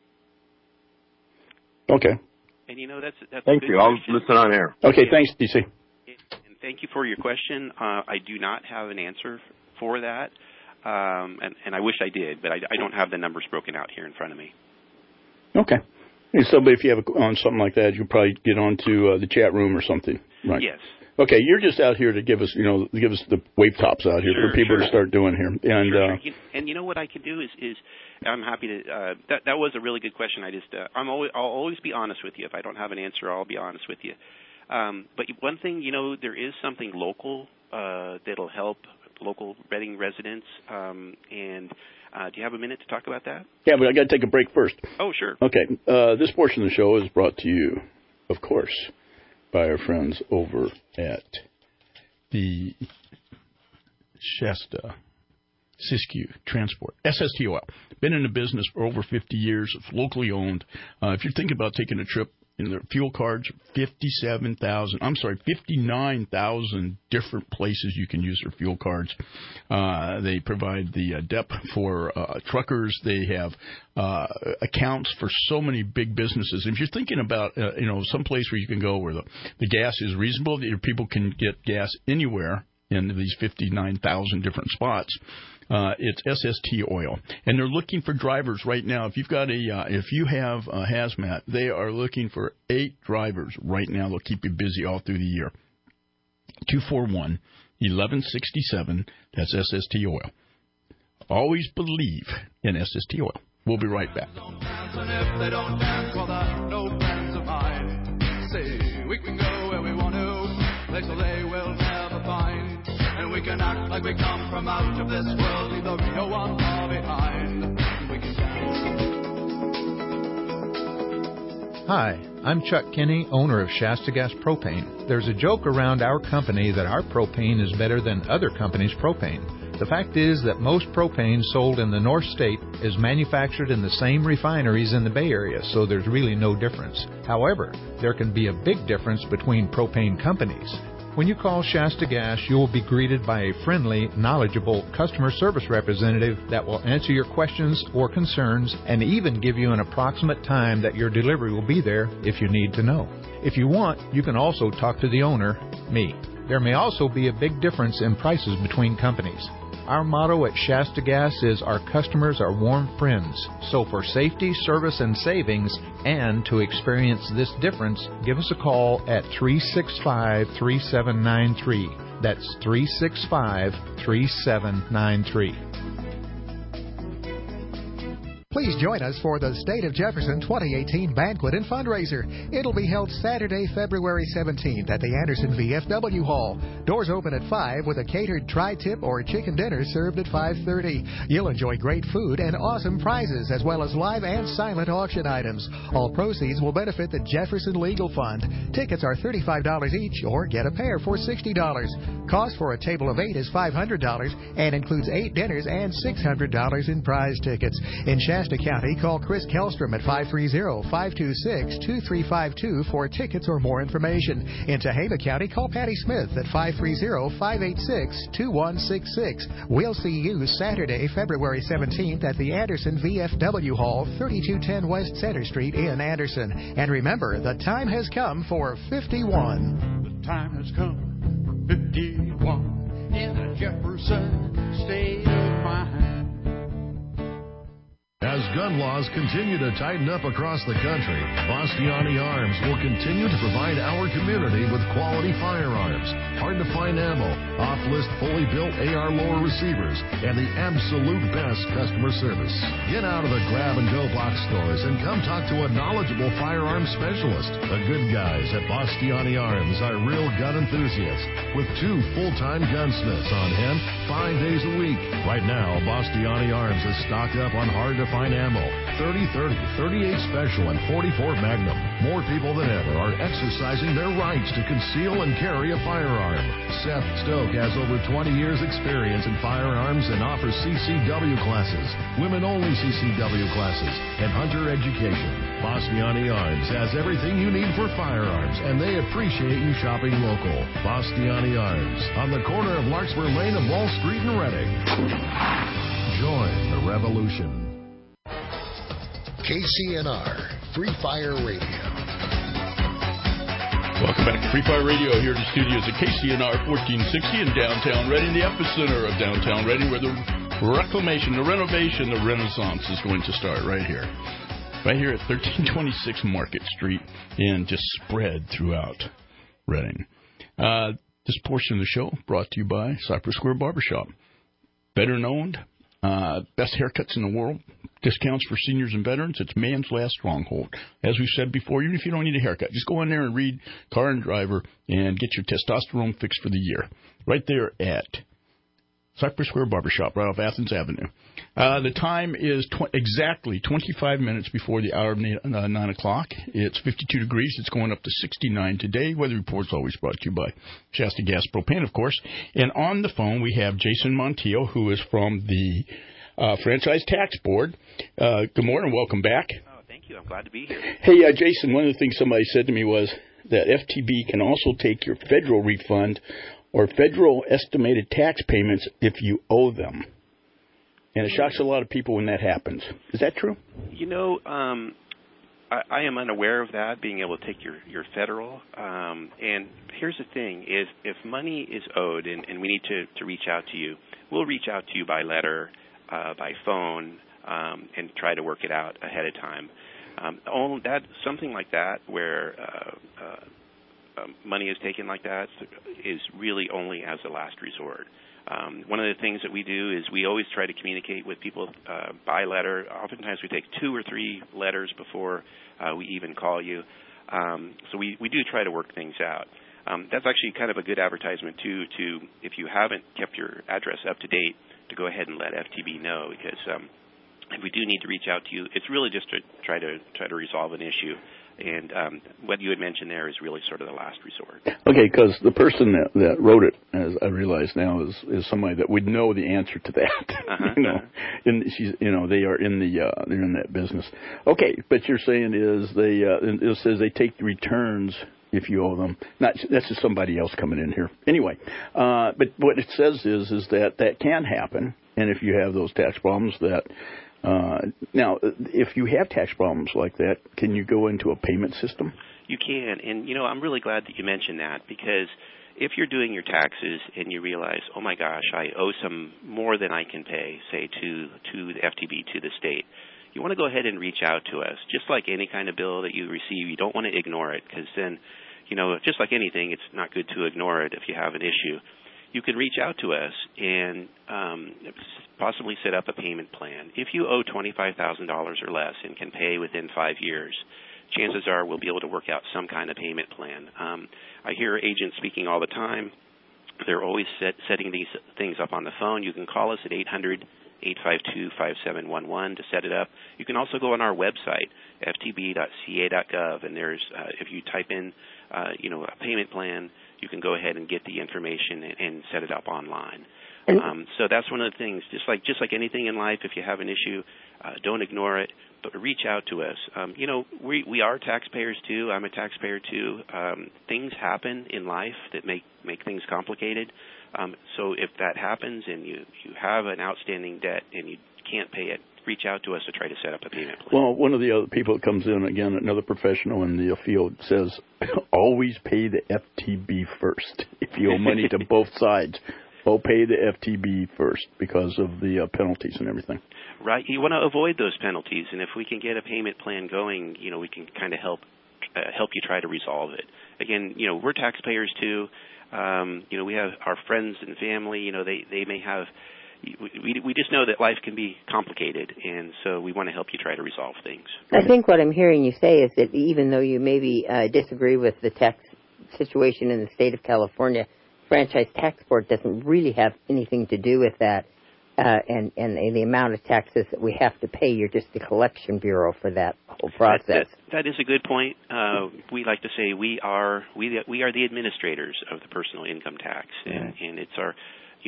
Okay. And that's thank you. I'll listen on air. Okay, thanks, DC. And thank you for your question. I do not have an answer for that, and I wish I did, but I don't have the numbers broken out here in front of me. Okay. And so, but if you have on something like that, you'll probably get onto the chat room or something, right? Yes. Okay, you're just out here to give us the wave tops out here for people to start doing here. And sure. And you know what I can do is I'm happy to. That was a really good question. I'll always be honest with you. If I don't have an answer, I'll be honest with you. But one thing, there is something local that'll help local Redding residents. And do you have a minute to talk about that? Yeah, but I got to take a break first. Oh, sure. Okay. This portion of the show is brought to you, of course, by our friends over at the Shasta Siskiyou Transport. SST Oil. Been in the business for over 50 years. It's locally owned. If you're thinking about taking a trip, in their fuel cards, 59,000 different places you can use their fuel cards. They provide the DEP for truckers. They have accounts for so many big businesses. If you're thinking about, some place where you can go where the gas is reasonable, people can get gas anywhere in these 59,000 different spots. It's SST Oil, and they're looking for drivers right now. If you have a hazmat, they are looking for 8 drivers right now. They'll keep you busy all through the year. 241-1167. That's SST Oil. Always believe in SST Oil. We'll be right back. We can go where we want to, places they will never find. And we can act like we come from out of this world, leave the real one far behind. We can dance. Hi, I'm Chuck Kinney, owner of Shasta Gas Propane. There's a joke around our company that our propane is better than other companies' propane. The fact is that most propane sold in the North State is manufactured in the same refineries in the Bay Area, so there's really no difference. However, there can be a big difference between propane companies. When you call Shasta Gas, you will be greeted by a friendly, knowledgeable customer service representative that will answer your questions or concerns and even give you an approximate time that your delivery will be there if you need to know. If you want, you can also talk to the owner, me. There may also be a big difference in prices between companies. Our motto at Shasta Gas is our customers are warm friends. So for safety, service, and savings, and to experience this difference, give us a call at 365-3793. That's 365-3793. Please join us for the State of Jefferson 2018 Banquet and Fundraiser. It'll be held Saturday, February 17th at the Anderson VFW Hall. Doors open at 5 with a catered tri-tip or chicken dinner served at 5:30. You'll enjoy great food and awesome prizes as well as live and silent auction items. All proceeds will benefit the Jefferson Legal Fund. Tickets are $35 each or get a pair for $60. Cost for a table of 8 is $500 and includes 8 dinners and $600 in prize tickets. In Shasta Shasta County, call Chris Kellstrom at 530-526-2352 for tickets or more information. In Tehama County, call Patty Smith at 530-586-2166. We'll see you Saturday, February 17th at the Anderson VFW Hall, 3210 West Center Street in Anderson. And remember, the time has come for 51. The time has come for 51 in a Jefferson state of mind. As gun laws continue to tighten up across the country, Bastiani Arms will continue to provide our community with quality firearms, hard-to-find ammo, off-list fully built AR lower receivers, and the absolute best customer service. Get out of the grab-and-go box stores and come talk to a knowledgeable firearms specialist. The good guys at Bastiani Arms are real gun enthusiasts with 2 full-time gunsmiths on hand 5 days a week. Right now, Bastiani Arms is stocked up on hard-to-find ammo, 30-30, 38 Special, and 44 Magnum. More people than ever are exercising their rights to conceal and carry a firearm. Seth Stoke has over 20 years experience in firearms and offers CCW classes, women-only CCW classes, and hunter education. Bastiani Arms has everything you need for firearms, and they appreciate you shopping local. Bastiani Arms, on the corner of Larkspur Lane and Wall Street in Reading. Join the revolution. KCNR, Free Fire Radio. Welcome back to Free Fire Radio here in the studios at KCNR 1460 in downtown Reading, the epicenter of downtown Reading, where the reclamation, the renovation, the renaissance is going to start right here. Right here at 1326 Market Street and just spread throughout Reading. This portion of the show brought to you by Cypress Square Barbershop. Better known, best haircuts in the world. Discounts for seniors and veterans. It's man's last stronghold. As we've said before, even if you don't need a haircut, just go in there and read Car and Driver and get your testosterone fix for the year. Right there at Cypress Square Barbershop, right off Athens Avenue. The time is exactly 25 minutes before the hour of 9 o'clock. It's 52 degrees. It's going up to 69 today. Weather report's always brought to you by Shasta Gas Propane, of course. And on the phone, we have Jason Montiel, who is from the Franchise Tax Board. Good morning. Welcome back. Oh, thank you. I'm glad to be here. Hey, Jason, one of the things somebody said to me was that FTB can also take your federal refund or federal estimated tax payments if you owe them. And it shocks a lot of people when that happens. Is that true? You know, I am unaware of that, being able to take your federal. And here's the thing, is if money is owed and we need to reach out to you, we'll reach out to you by letter, by phone, and try to work it out ahead of time. Something like that where money is taken like that is really only as a last resort. One of the things that we do is we always try to communicate with people by letter. Oftentimes we take 2 or 3 letters before we even call you. So we do try to work things out. That's actually kind of a good advertisement, too, to if you haven't kept your address up to date, to go ahead and let FTB know, because if we do need to reach out to you, it's really just to try to resolve an issue. And what you had mentioned there is really sort of the last resort. Okay, because the person that wrote it, as I realize now, is somebody that would know the answer to that. And she's, they are in they're in that business. Okay, but you're saying is it says they take the returns if you owe them. That's just somebody else coming in here. Anyway, but what it says is that can happen, and if you have those tax problems that. Now, if you have tax problems like that, can you go into a payment system? You can, and I'm really glad that you mentioned that, because if you're doing your taxes and you realize, oh my gosh, I owe some more than I can pay, say to the FTB, to the state, you want to go ahead and reach out to us. Just like any kind of bill that you receive, you don't want to ignore it, because then, just like anything, it's not good to ignore it if you have an issue. You can reach out to us and possibly set up a payment plan. If you owe $25,000 or less and can pay within 5 years, chances are we'll be able to work out some kind of payment plan. I hear agents speaking all the time. They're always setting these things up on the phone. You can call us at 800-852-5711 to set it up. You can also go on our website, ftb.ca.gov, and there's if you type in a payment plan, you can go ahead and get the information and set it up online. So that's one of the things. Just like anything in life, if you have an issue, don't ignore it, but reach out to us. We are taxpayers too. I'm a taxpayer too. Things happen in life that make things complicated. So if that happens and you have an outstanding debt and you can't pay it, reach out to us to try to set up a payment plan. Well, one of the other people that comes in, again, another professional in the field, says always pay the FTB first. If you owe money to both sides, pay the FTB first because of the penalties and everything. Right. You want to avoid those penalties, and if we can get a payment plan going, we can kind of help you try to resolve it. Again, we're taxpayers too. We have our friends and family. They may have. We just know that life can be complicated, and so we want to help you try to resolve things. I think what I'm hearing you say is that even though you maybe disagree with the tax situation in the state of California, Franchise Tax Board doesn't really have anything to do with that, and the amount of taxes that we have to pay. You're just the collection bureau for that whole process. That is a good point. We like to say we are the administrators of the personal income tax, and it's our,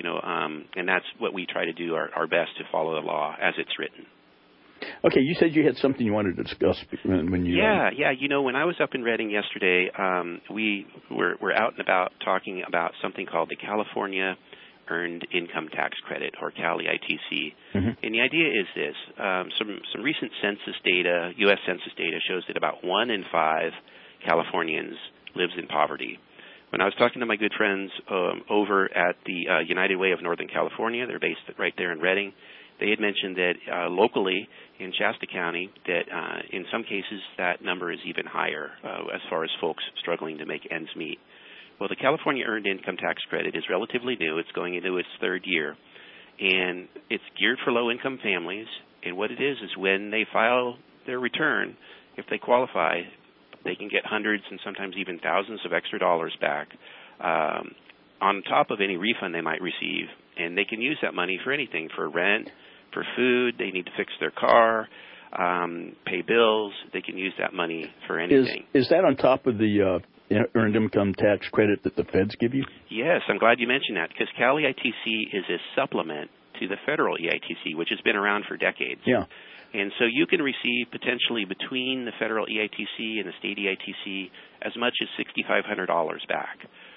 and that's what we try to do our best to follow the law as it's written. Okay, you said you had something you wanted to discuss when you... Yeah. When I was up in Redding yesterday, we were out and about talking about something called the California Earned Income Tax Credit, or CALI-ITC. Mm-hmm. And the idea is this. Some recent census data, U.S. Census data, shows that about 1 in 5 Californians lives in poverty. When I was talking to my good friends over at the United Way of Northern California, they're based right there in Redding, they had mentioned that locally in Shasta County that in some cases that number is even higher as far as folks struggling to make ends meet. Well, the California Earned Income Tax Credit is relatively new. It's going into its third year, and it's geared for low-income families. And what it is when they file their return, if they qualify, they can get hundreds and sometimes even thousands of extra dollars back on top of any refund they might receive. And they can use that money for anything, for rent, for food. They need to fix their car, pay bills. They can use that money for anything. Is that on top of the earned income tax credit that the feds give you? Yes, I'm glad you mentioned that, because CALI-ITC is a supplement to the federal EITC, which has been around for decades. Yeah. And so you can receive potentially between the federal EITC and the state EITC as much as $6,500 back.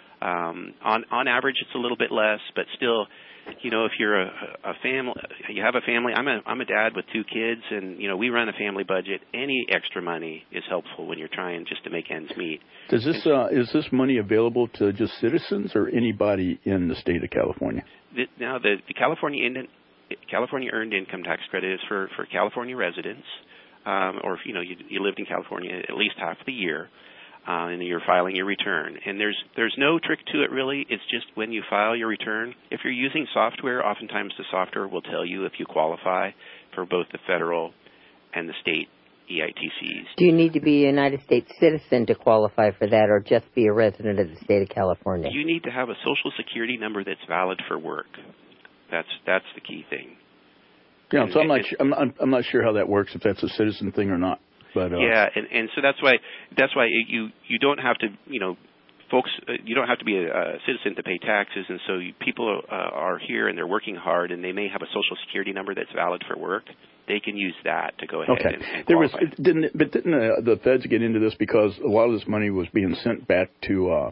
On average, it's a little bit less, but still, if you're a family, you have a family. I'm a dad with 2 kids, and we run a family budget. Any extra money is helpful when you're trying just to make ends meet. Is this money available to just citizens or anybody in the state of California? Now, the California Earned Income Tax Credit is for California residents, or if you lived in California at least half the year. And you're filing your return. And there's no trick to it, really. It's just when you file your return, if you're using software, oftentimes the software will tell you if you qualify for both the federal and the state EITCs. Do you need to be a United States citizen to qualify for that, or just be a resident of the state of California? You need to have a Social Security number that's valid for work. That's the key thing. Yeah, so I'm not sure how that works, if that's a citizen thing or not. But, yeah, and so that's why you don't have to folks you don't have to be a citizen to pay taxes, and so people are here and they're working hard and they may have a Social Security number that's valid for work. They can use that to go ahead and qualify. Didn't the feds get into this because a lot of this money was being sent back to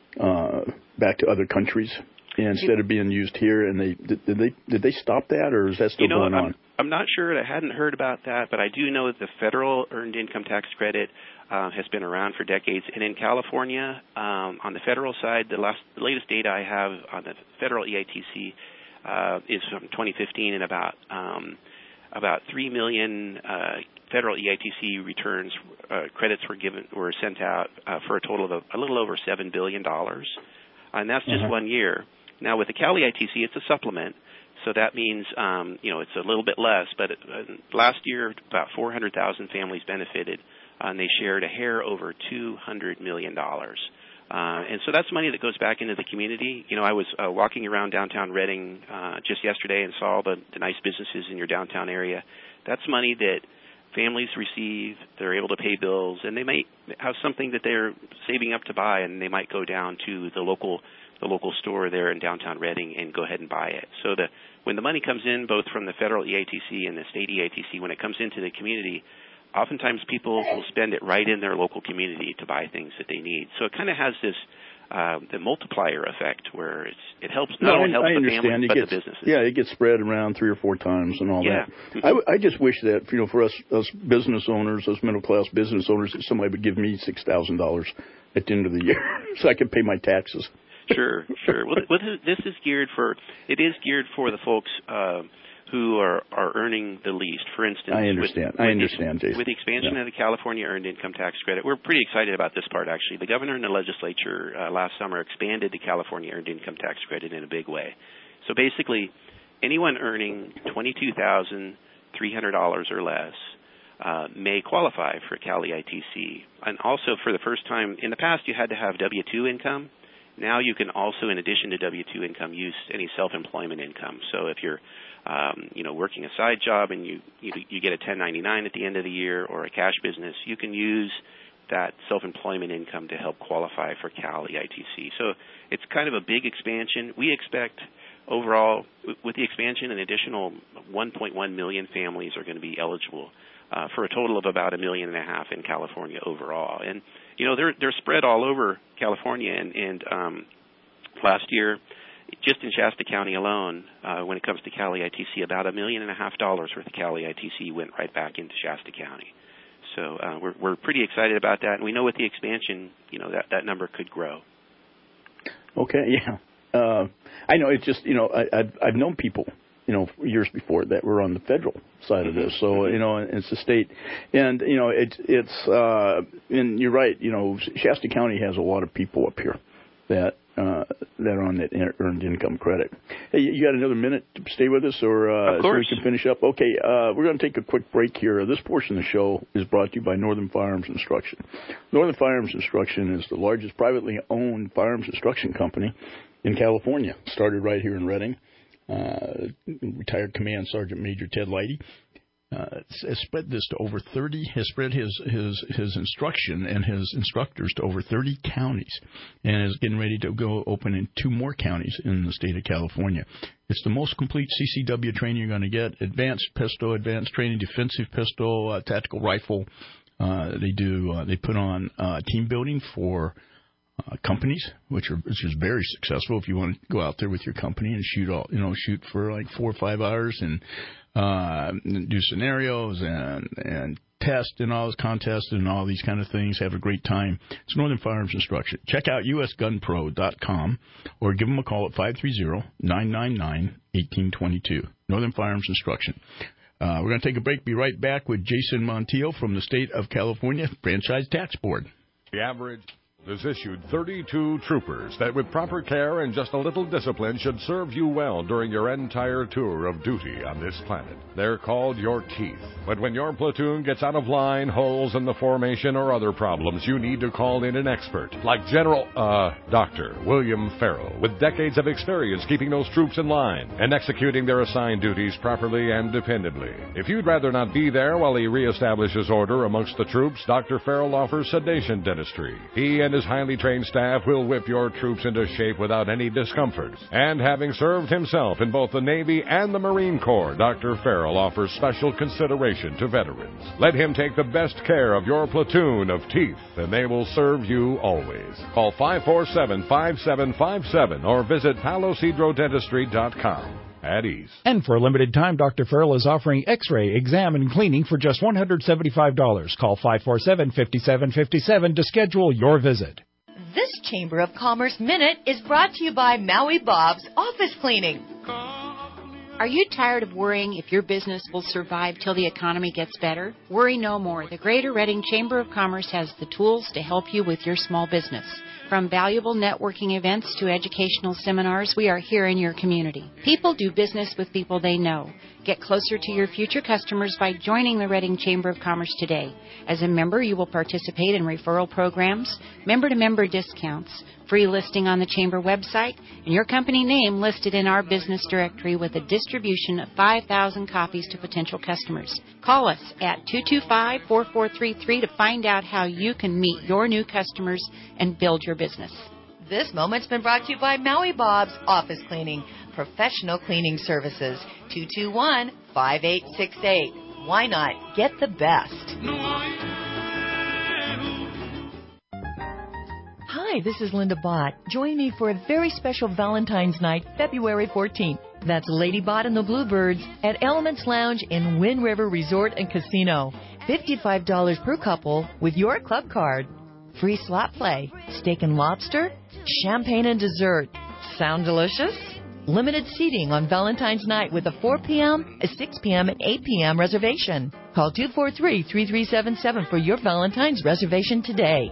other countries instead of being used here, and did they stop that, or is that still going on? I'm not sure. I hadn't heard about that, but I do know that the federal Earned Income Tax Credit has been around for decades. And in California, on the federal side, the latest data I have on the federal EITC is from 2015, and about 3 million federal EITC returns credits were sent out for a total of a little over $7 billion, and that's just 1 year. Now with the CALI-ITC, it's a supplement. So that means, it's a little bit less, but last year about 400,000 families benefited, and they shared a hair over $200 million. And so that's money that goes back into the community. I was walking around downtown Redding just yesterday and saw the nice businesses in your downtown area. That's money that families receive. They're able to pay bills, and they might have something that they're saving up to buy, and they might go down to the local the local store there in downtown Reading and go ahead and buy it. So when the money comes in, both from the federal EITC and the state EITC, when it comes into the community, oftentimes people will spend it right in their local community to buy things that they need. So it kind of has this the multiplier effect where it helps not only helps the families but the businesses. Yeah, it gets spread around 3 or 4 times and all that. I just wish that for us business owners, us middle class business owners, that somebody would give me $6,000 at the end of the year so I could pay my taxes. Sure. Well, this is geared for the folks who are earning the least. For instance, I understand, Jason. With the expansion of the California Earned Income Tax Credit, we're pretty excited about this part, actually. The governor and the legislature last summer expanded the California Earned Income Tax Credit in a big way. So basically, anyone earning $22,300 or less may qualify for Cal EITC. And also, for the first time, in the past, you had to have W-2 income. Now you can also, in addition to W-2 income, use any self-employment income. So if you're working a side job and you get a 1099 at the end of the year or a cash business, you can use that self-employment income to help qualify for Cal EITC. So it's kind of a big expansion. We expect overall, with the expansion, an additional 1.1 million families are going to be eligible for a total of about 1.5 million in California overall. And they're spread all over California. And last year, just in Shasta County alone, when it comes to Cal EITC, about $1.5 million worth of Cal EITC went right back into Shasta County. So we're pretty excited about that, and we know with the expansion, that number could grow. Okay, yeah. I know it's just I've known people years before that were on the federal side of this. So it's the state, and it's and you're right. Shasta County has a lot of people up here that are on that earned income credit. Hey, you got another minute to stay with us, or of course. So we can finish up? Okay, we're going to take a quick break here. This portion of the show is brought to you by Northern Firearms Instruction. Northern Firearms Instruction is the largest privately owned firearms instruction company in California. Started right here in Reading. Retired Command Sergeant Major Ted Leidy has spread this to over 30. Has spread his instruction and his instructors to over 30 counties, and is getting ready to go open in 2 more counties in the state of California. It's the most complete CCW training you're going to get: advanced pistol, advanced training, defensive pistol, tactical rifle. They put on team building for companies, which is very successful. If you want to go out there with your company and shoot for like 4 or 5 hours and do scenarios and test and all those contests and all these kind of things, have a great time. It's Northern Firearms Instruction. Check out usgunpro.com or give them a call at 530-999-1822. Northern Firearms Instruction. We're going to take a break. Be right back with Jason Montiel from the State of California Franchise Tax Board. The average has issued 32 troopers that with proper care and just a little discipline should serve you well during your entire tour of duty on this planet. They're called your teeth. But when your platoon gets out of line, holes in the formation, or other problems, you need to call in an expert like Dr. William Farrell, with decades of experience keeping those troops in line and executing their assigned duties properly and dependably. If you'd rather not be there while he reestablishes order amongst the troops, Dr. Farrell offers sedation dentistry. He and his highly trained staff will whip your troops into shape without any discomfort. And having served himself in both the Navy and the Marine Corps, Dr. Farrell offers special consideration to veterans. Let him take the best care of your platoon of teeth, and they will serve you always. Call 547-5757 or visit palocidrodentistry.com. At ease. And for a limited time, Dr. Farrell is offering X-ray, exam, and cleaning for just $175. Call 547-5757 to schedule your visit. This Chamber of Commerce Minute is brought to you by Maui Bob's Office Cleaning. Are you tired of worrying if your business will survive till the economy gets better? Worry no more. The Greater Reading Chamber of Commerce has the tools to help you with your small business. From valuable networking events to educational seminars, we are here in your community. People do business with people they know. Get closer to your future customers by joining the Reading Chamber of Commerce today. As a member, you will participate in referral programs, member-to-member discounts, free listing on the Chamber website, and your company name listed in our business directory with a distribution of 5,000 copies to potential customers. Call us at 225-4433 to find out how you can meet your new customers and build your business. This moment's been brought to you by Maui Bob's Office Cleaning, professional cleaning services. 221-5868. Why not get the best? Hi, this is Linda Bott. Join me for a very special Valentine's night, February 14th. That's Lady Bott and the Bluebirds at Elements Lounge in Wind River Resort and Casino. $55 per couple with your club card. Free slot play, steak and lobster, champagne and dessert. Sound delicious? Limited seating on Valentine's night with a 4 p.m., a 6 p.m., and 8 p.m. reservation. Call 243-3377 for your Valentine's reservation today.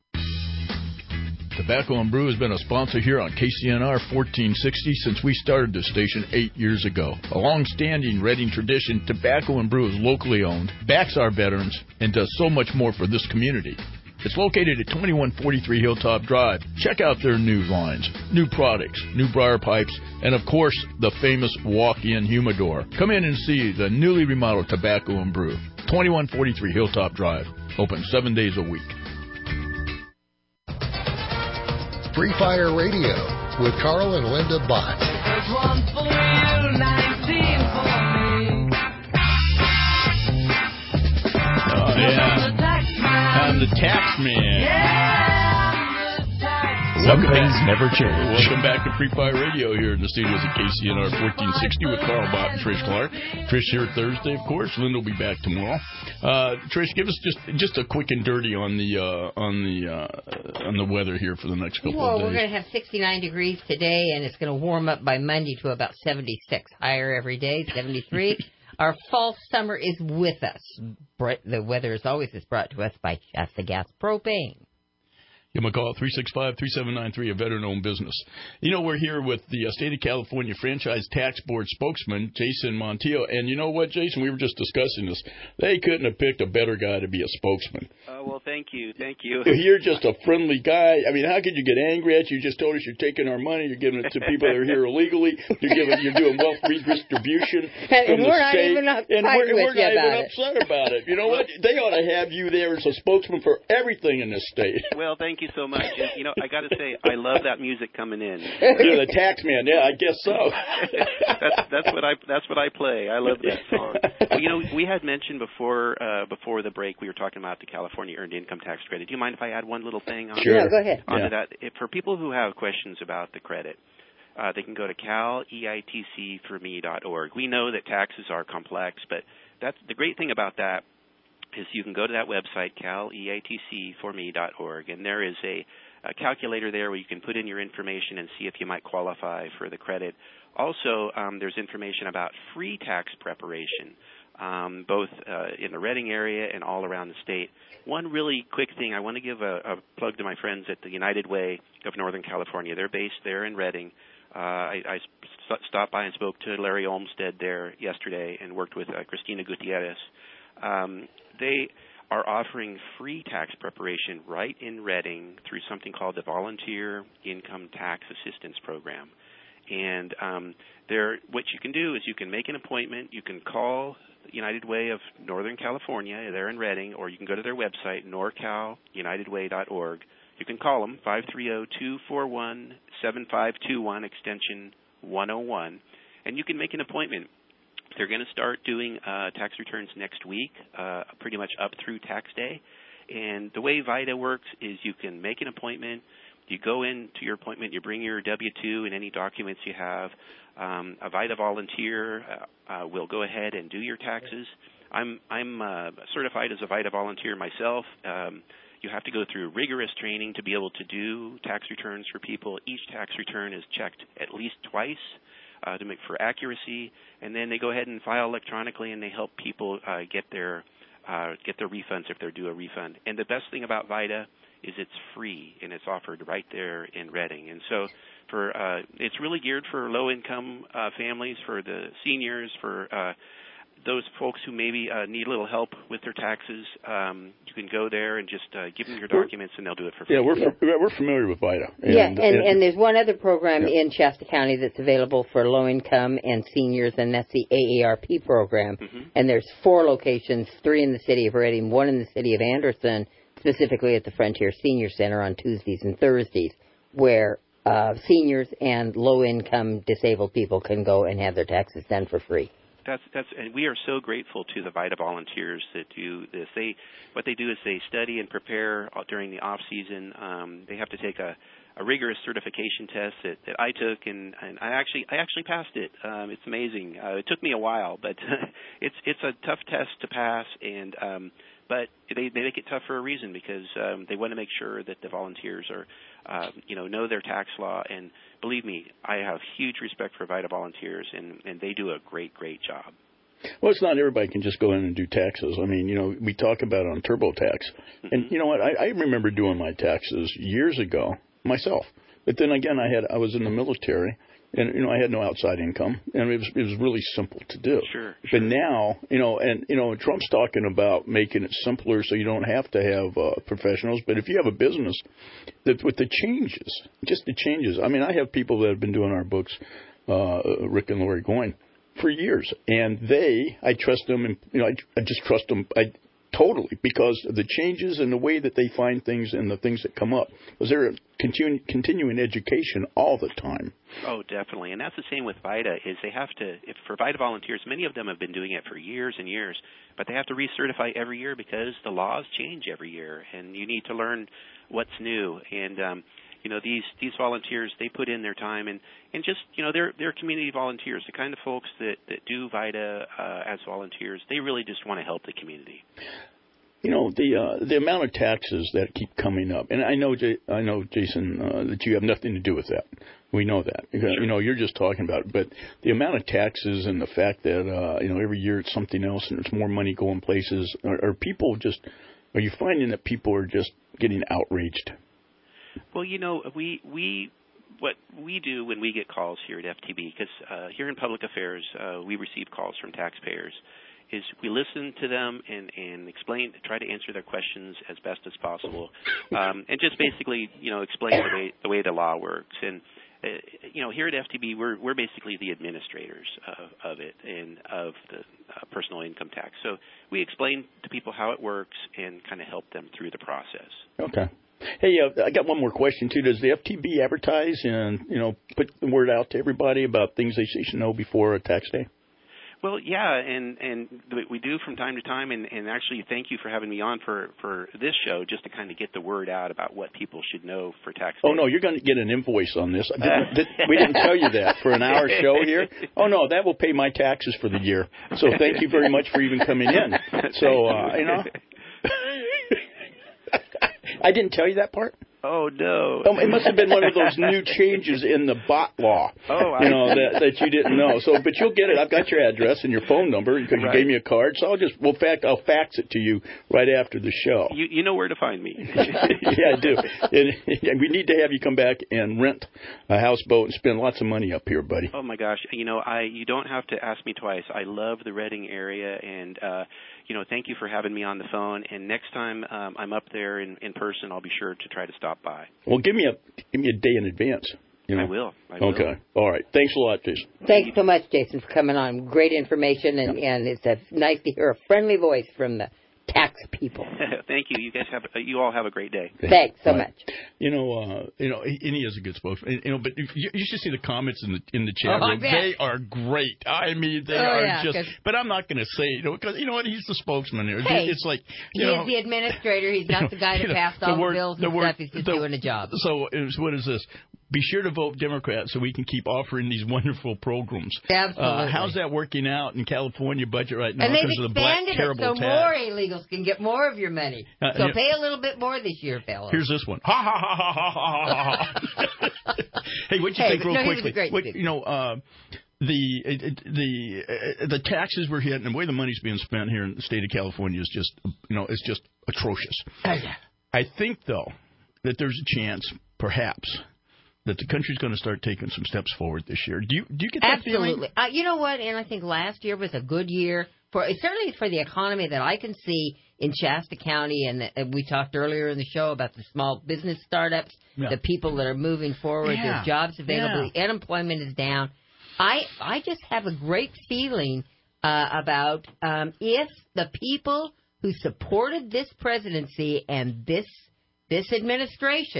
Tobacco and Brew has been a sponsor here on KCNR 1460 since we started this station 8 years ago. A long-standing Reading tradition, Tobacco and Brew is locally owned, backs our veterans, and does so much more for this community. It's located at 2143 Hilltop Drive. Check out their new lines, new products, new briar pipes, and of course, the famous walk-in humidor. Come in and see the newly remodeled Tobacco and Brew. 2143 Hilltop Drive. Open 7 days a week. Free Fire Radio with Carl and Linda Bott. There's one for you, 19 for me. Oh, yeah. I'm the tax man. Some things never change. Welcome back to Free Fire Radio here in the studios at KCNR 1460 with Carl Bott and Trish Clark. Trish here Thursday, of course. Linda will be back tomorrow. Trish, give us just a quick and dirty on the weather here for the next couple of days. Well, we're going to have 69 degrees today, and it's going to warm up by Monday to about 76. Higher every day, 73. Our fall summer is with us. The weather, as always, is brought to us by Shasta Gas Propane. Give them a call, 365-3793, a veteran-owned business. You know, we're here with the State of California Franchise Tax Board spokesman, Jason Montiel. And you know what, Jason? We were just discussing this. They couldn't have picked a better guy to be a spokesman. Well, thank you. Thank you. You're just a friendly guy. I mean, how could you get angry at you? You just told us you're taking our money. You're giving it to people that are here illegally. You're doing wealth redistribution from the state. We're not even upset about it. You know what? They ought to have you there as a spokesman for everything in this state. Well, thank you so much. And, you know, I got to say, I love that music coming in. You're the tax man. Yeah, I guess so. that's what I play. I love that song. Well, you know, we had mentioned before the break, we were talking about the California Earned Income Tax Credit. Do you mind if I add one little thing on? Sure. Yeah, go ahead. Onto that, for people who have questions about the credit, they can go to caleitcforme.org. We know that taxes are complex, but that's the great thing about that is you can go to that website, caleitcforme.org, and there is a calculator there where you can put in your information and see if you might qualify for the credit. Also, there's information about free tax preparation, both in the Reading area and all around the state. One really quick thing, I want to give a plug to my friends at the United Way of Northern California. They're based there in Reading. I stopped by and spoke to Larry Olmsted there yesterday and worked with Christina Gutierrez. They are offering free tax preparation right in Reading through something called the Volunteer Income Tax Assistance Program. And what you can do is you can make an appointment. You can call United Way of Northern California. They're in Reading, or you can go to their website, norcalunitedway.org. You can call them, 530-241-7521, extension 101, and you can make an appointment. They're going to start doing tax returns next week, pretty much up through tax day. And the way VITA works is you can make an appointment. You go into your appointment, you bring your W-2 and any documents you have. A VITA volunteer will go ahead and do your taxes. I'm certified as a VITA volunteer myself. You have to go through rigorous training to be able to do tax returns for people. Each tax return is checked at least twice to make for accuracy, and then they go ahead and file electronically, and they help people get their refunds if they're due a refund. And the best thing about VITA is it's free, and it's offered right there in Reading. And so it's really geared for low-income families, for the seniors, for those folks who maybe need a little help with their taxes. You can go there and just give them your documents, and they'll do it for free. Yeah, we're familiar with VITA. And there's one other program in Shasta County that's available for low-income and seniors, and that's the AARP program. Mm-hmm. And there's 4 locations, 3 in the city of Reading, 1 in the city of Anderson, specifically at the Frontier Senior Center on Tuesdays and Thursdays. where seniors and low-income disabled people can go and have their taxes done for free. And we are so grateful to the VITA volunteers that do this. What they do is they study and prepare during the off season. They have to take a rigorous certification test that I took, and I actually passed it. It's amazing. It took me a while, but it's a tough test to pass, and but they make it tough for a reason, because they want to make sure that the volunteers are know their tax law. And believe me, I have huge respect for VITA volunteers, and they do a great job. Well, it's not everybody can just go in and do taxes. I mean, we talk about it on TurboTax. And you know what? I remember doing my taxes years ago myself. But then again, I was in the military, and I had no outside income, and it was really simple to do. Sure. But now, and Trump's talking about making it simpler so you don't have to have professionals. But if you have a business, with the changes, I mean, I have people that have been doing our books, Rick and Lori Goyne, for years, and I trust them, and I just trust them. Totally, because of the changes and the way that they find things and the things that come up. Because they're continuing education all the time. Oh, definitely. And that's the same with VITA, is they have to, for VITA volunteers, many of them have been doing it for years and years, but they have to recertify every year because the laws change every year, and you need to learn what's new. And, these volunteers, they put in their time, and just, they're community volunteers, the kind of folks that do VITA as volunteers. They really just want to help the community. The amount of taxes that keep coming up, and I know, Jason, that you have nothing to do with that. We know that. Sure. You're just talking about it. But the amount of taxes and the fact that, every year it's something else and there's more money going places, are you finding that people are just getting outraged? Well, what we do when we get calls here at FTB, because here in public affairs, we receive calls from taxpayers, is we listen to them and try to answer their questions as best as possible, and just basically, explain the way the law works. And here at FTB, we're basically the administrators of it and of the personal income tax. So we explain to people how it works and kind of help them through the process. Okay. Hey, I got one more question, too. Does the FTB advertise and, put the word out to everybody about things they should know before a tax day? Well, yeah, and we do from time to time, and actually thank you for having me on for this show, just to kind of get the word out about what people should know for tax day. Oh, no, you're going to get an invoice on this. We didn't tell you that for an hour show here. Oh, no, that will pay my taxes for the year. So thank you very much for even coming in. So, I didn't tell you that part? Oh, no. It must have been one of those new changes in the bot law, that you didn't know. So, but you'll get it. I've got your address and your phone number because you gave me a card. So I'll fax it to you right after the show. You know where to find me. Yeah, I do. And we need to have you come back and rent a houseboat and spend lots of money up here, buddy. Oh, my gosh. You don't have to ask me twice. I love the Reading area, and thank you for having me on the phone. And next time I'm up there in person, I'll be sure to try to stop by. Well, give me a day in advance. I will. Okay. All right. Thanks a lot, Jason. Thanks so much, Jason, for coming on. Great information, and it's nice to hear a friendly voice from the tax people. Thank you. You all have a great day. Thanks so much. And he is a good spokesman. But you should see the comments in the chat room. They are great. I mean, they are just. But I'm not going to say, because you know what? He's the spokesman here. Hey, it's like he's the administrator. He's not the guy that passed all the bills and stuff. He's just doing a job. So what is this? Be sure to vote Democrat so we can keep offering these wonderful programs. Absolutely. How's that working out in California budget right now? And they've because of the black terrible it so tax? more illegals can get more of your money. So pay a little bit more this year, fellas. Here's this one. Ha ha ha ha ha ha ha. Hey, what'd you think real quickly? The taxes we're hitting, the way the money's being spent here in the state of California is just atrocious. I think though that there's a chance, perhaps, that the country's going to start taking some steps forward this year. Do you get that feeling? Absolutely. You know what? And I think last year was a good year certainly for the economy that I can see in Shasta County. And we talked earlier in the show about the small business startups, the people that are moving forward, there's jobs available, the unemployment is down. I just have a great feeling about if the people who supported this presidency and this administration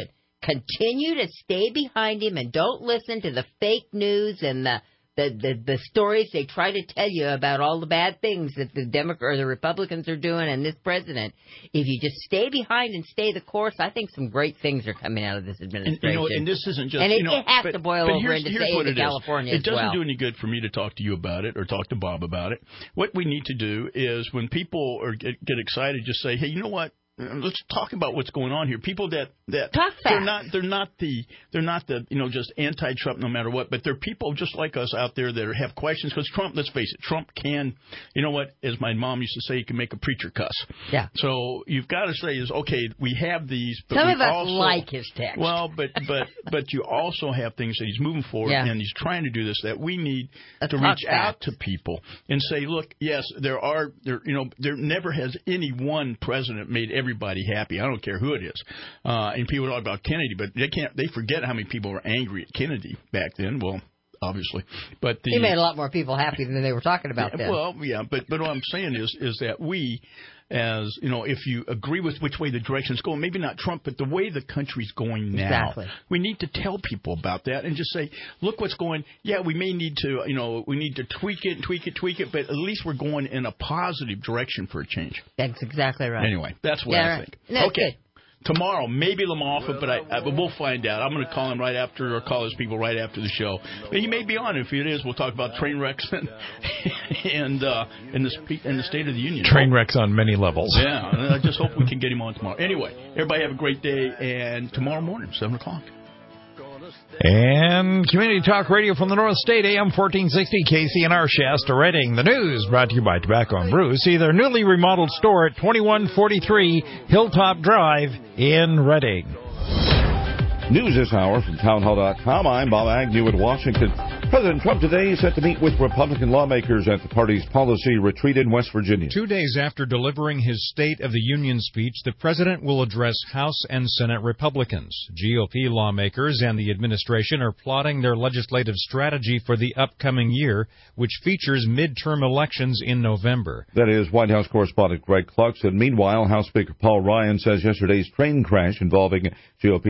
continue to stay behind him and don't listen to the fake news and the stories they try to tell you about all the bad things that the Republicans are doing and this president. If you just stay behind and stay the course, I think some great things are coming out of this administration. And this isn't just... And it has to boil over into California as well. It doesn't do any good for me to talk to you about it or talk to Bob about it. What we need to do is when people get excited, just say, hey, you know what? Let's talk about what's going on here. People that they're not the just anti-Trump no matter what, but they're people just like us out there that have questions because Trump. Let's face it, Trump can. You know what? As my mom used to say, he can make a preacher cuss. Yeah. So you've got to say is okay. We have these. But some of us like his text. Well, but you also have things that he's moving forward and he's trying to do this that we need to reach out to people and say, look, yes, there never has any one president made everybody happy. I don't care who it is. And people talk about Kennedy, but they forget how many people were angry at Kennedy back then. Well, obviously. But he made a lot more people happy than they were talking about then. Well, yeah, but what I'm saying is that we, as if you agree with which way the direction's going, maybe not Trump, but the way the country's going now, we need to tell people about that and just say, look what's going. Yeah, we may need to, we need to tweak it, but at least we're going in a positive direction for a change. That's exactly right. Anyway, that's what I think. No, okay. Good. Tomorrow, maybe Lamoffa, but we'll find out. I'm going to call him right after, or call his people right after the show. But he may be on. If it is, we'll talk about train wrecks and the State of the Union. Train wrecks on many levels. Yeah, and I just hope we can get him on tomorrow. Anyway, everybody have a great day, and tomorrow morning, 7 o'clock. And Community Talk Radio from the North State, AM 1460, KCNR Shasta, Redding. The news brought to you by Tobacco and Brew. See their newly remodeled store at 2143 Hilltop Drive in Redding. News this hour from townhall.com. I'm Bob Agnew in Washington. President Trump today is set to meet with Republican lawmakers at the party's policy retreat in West Virginia. 2 days after delivering his State of the Union speech, the president will address House and Senate Republicans. GOP lawmakers and the administration are plotting their legislative strategy for the upcoming year, which features midterm elections in November. That is White House correspondent Greg Clugston. Meanwhile, House Speaker Paul Ryan says yesterday's train crash involving GOP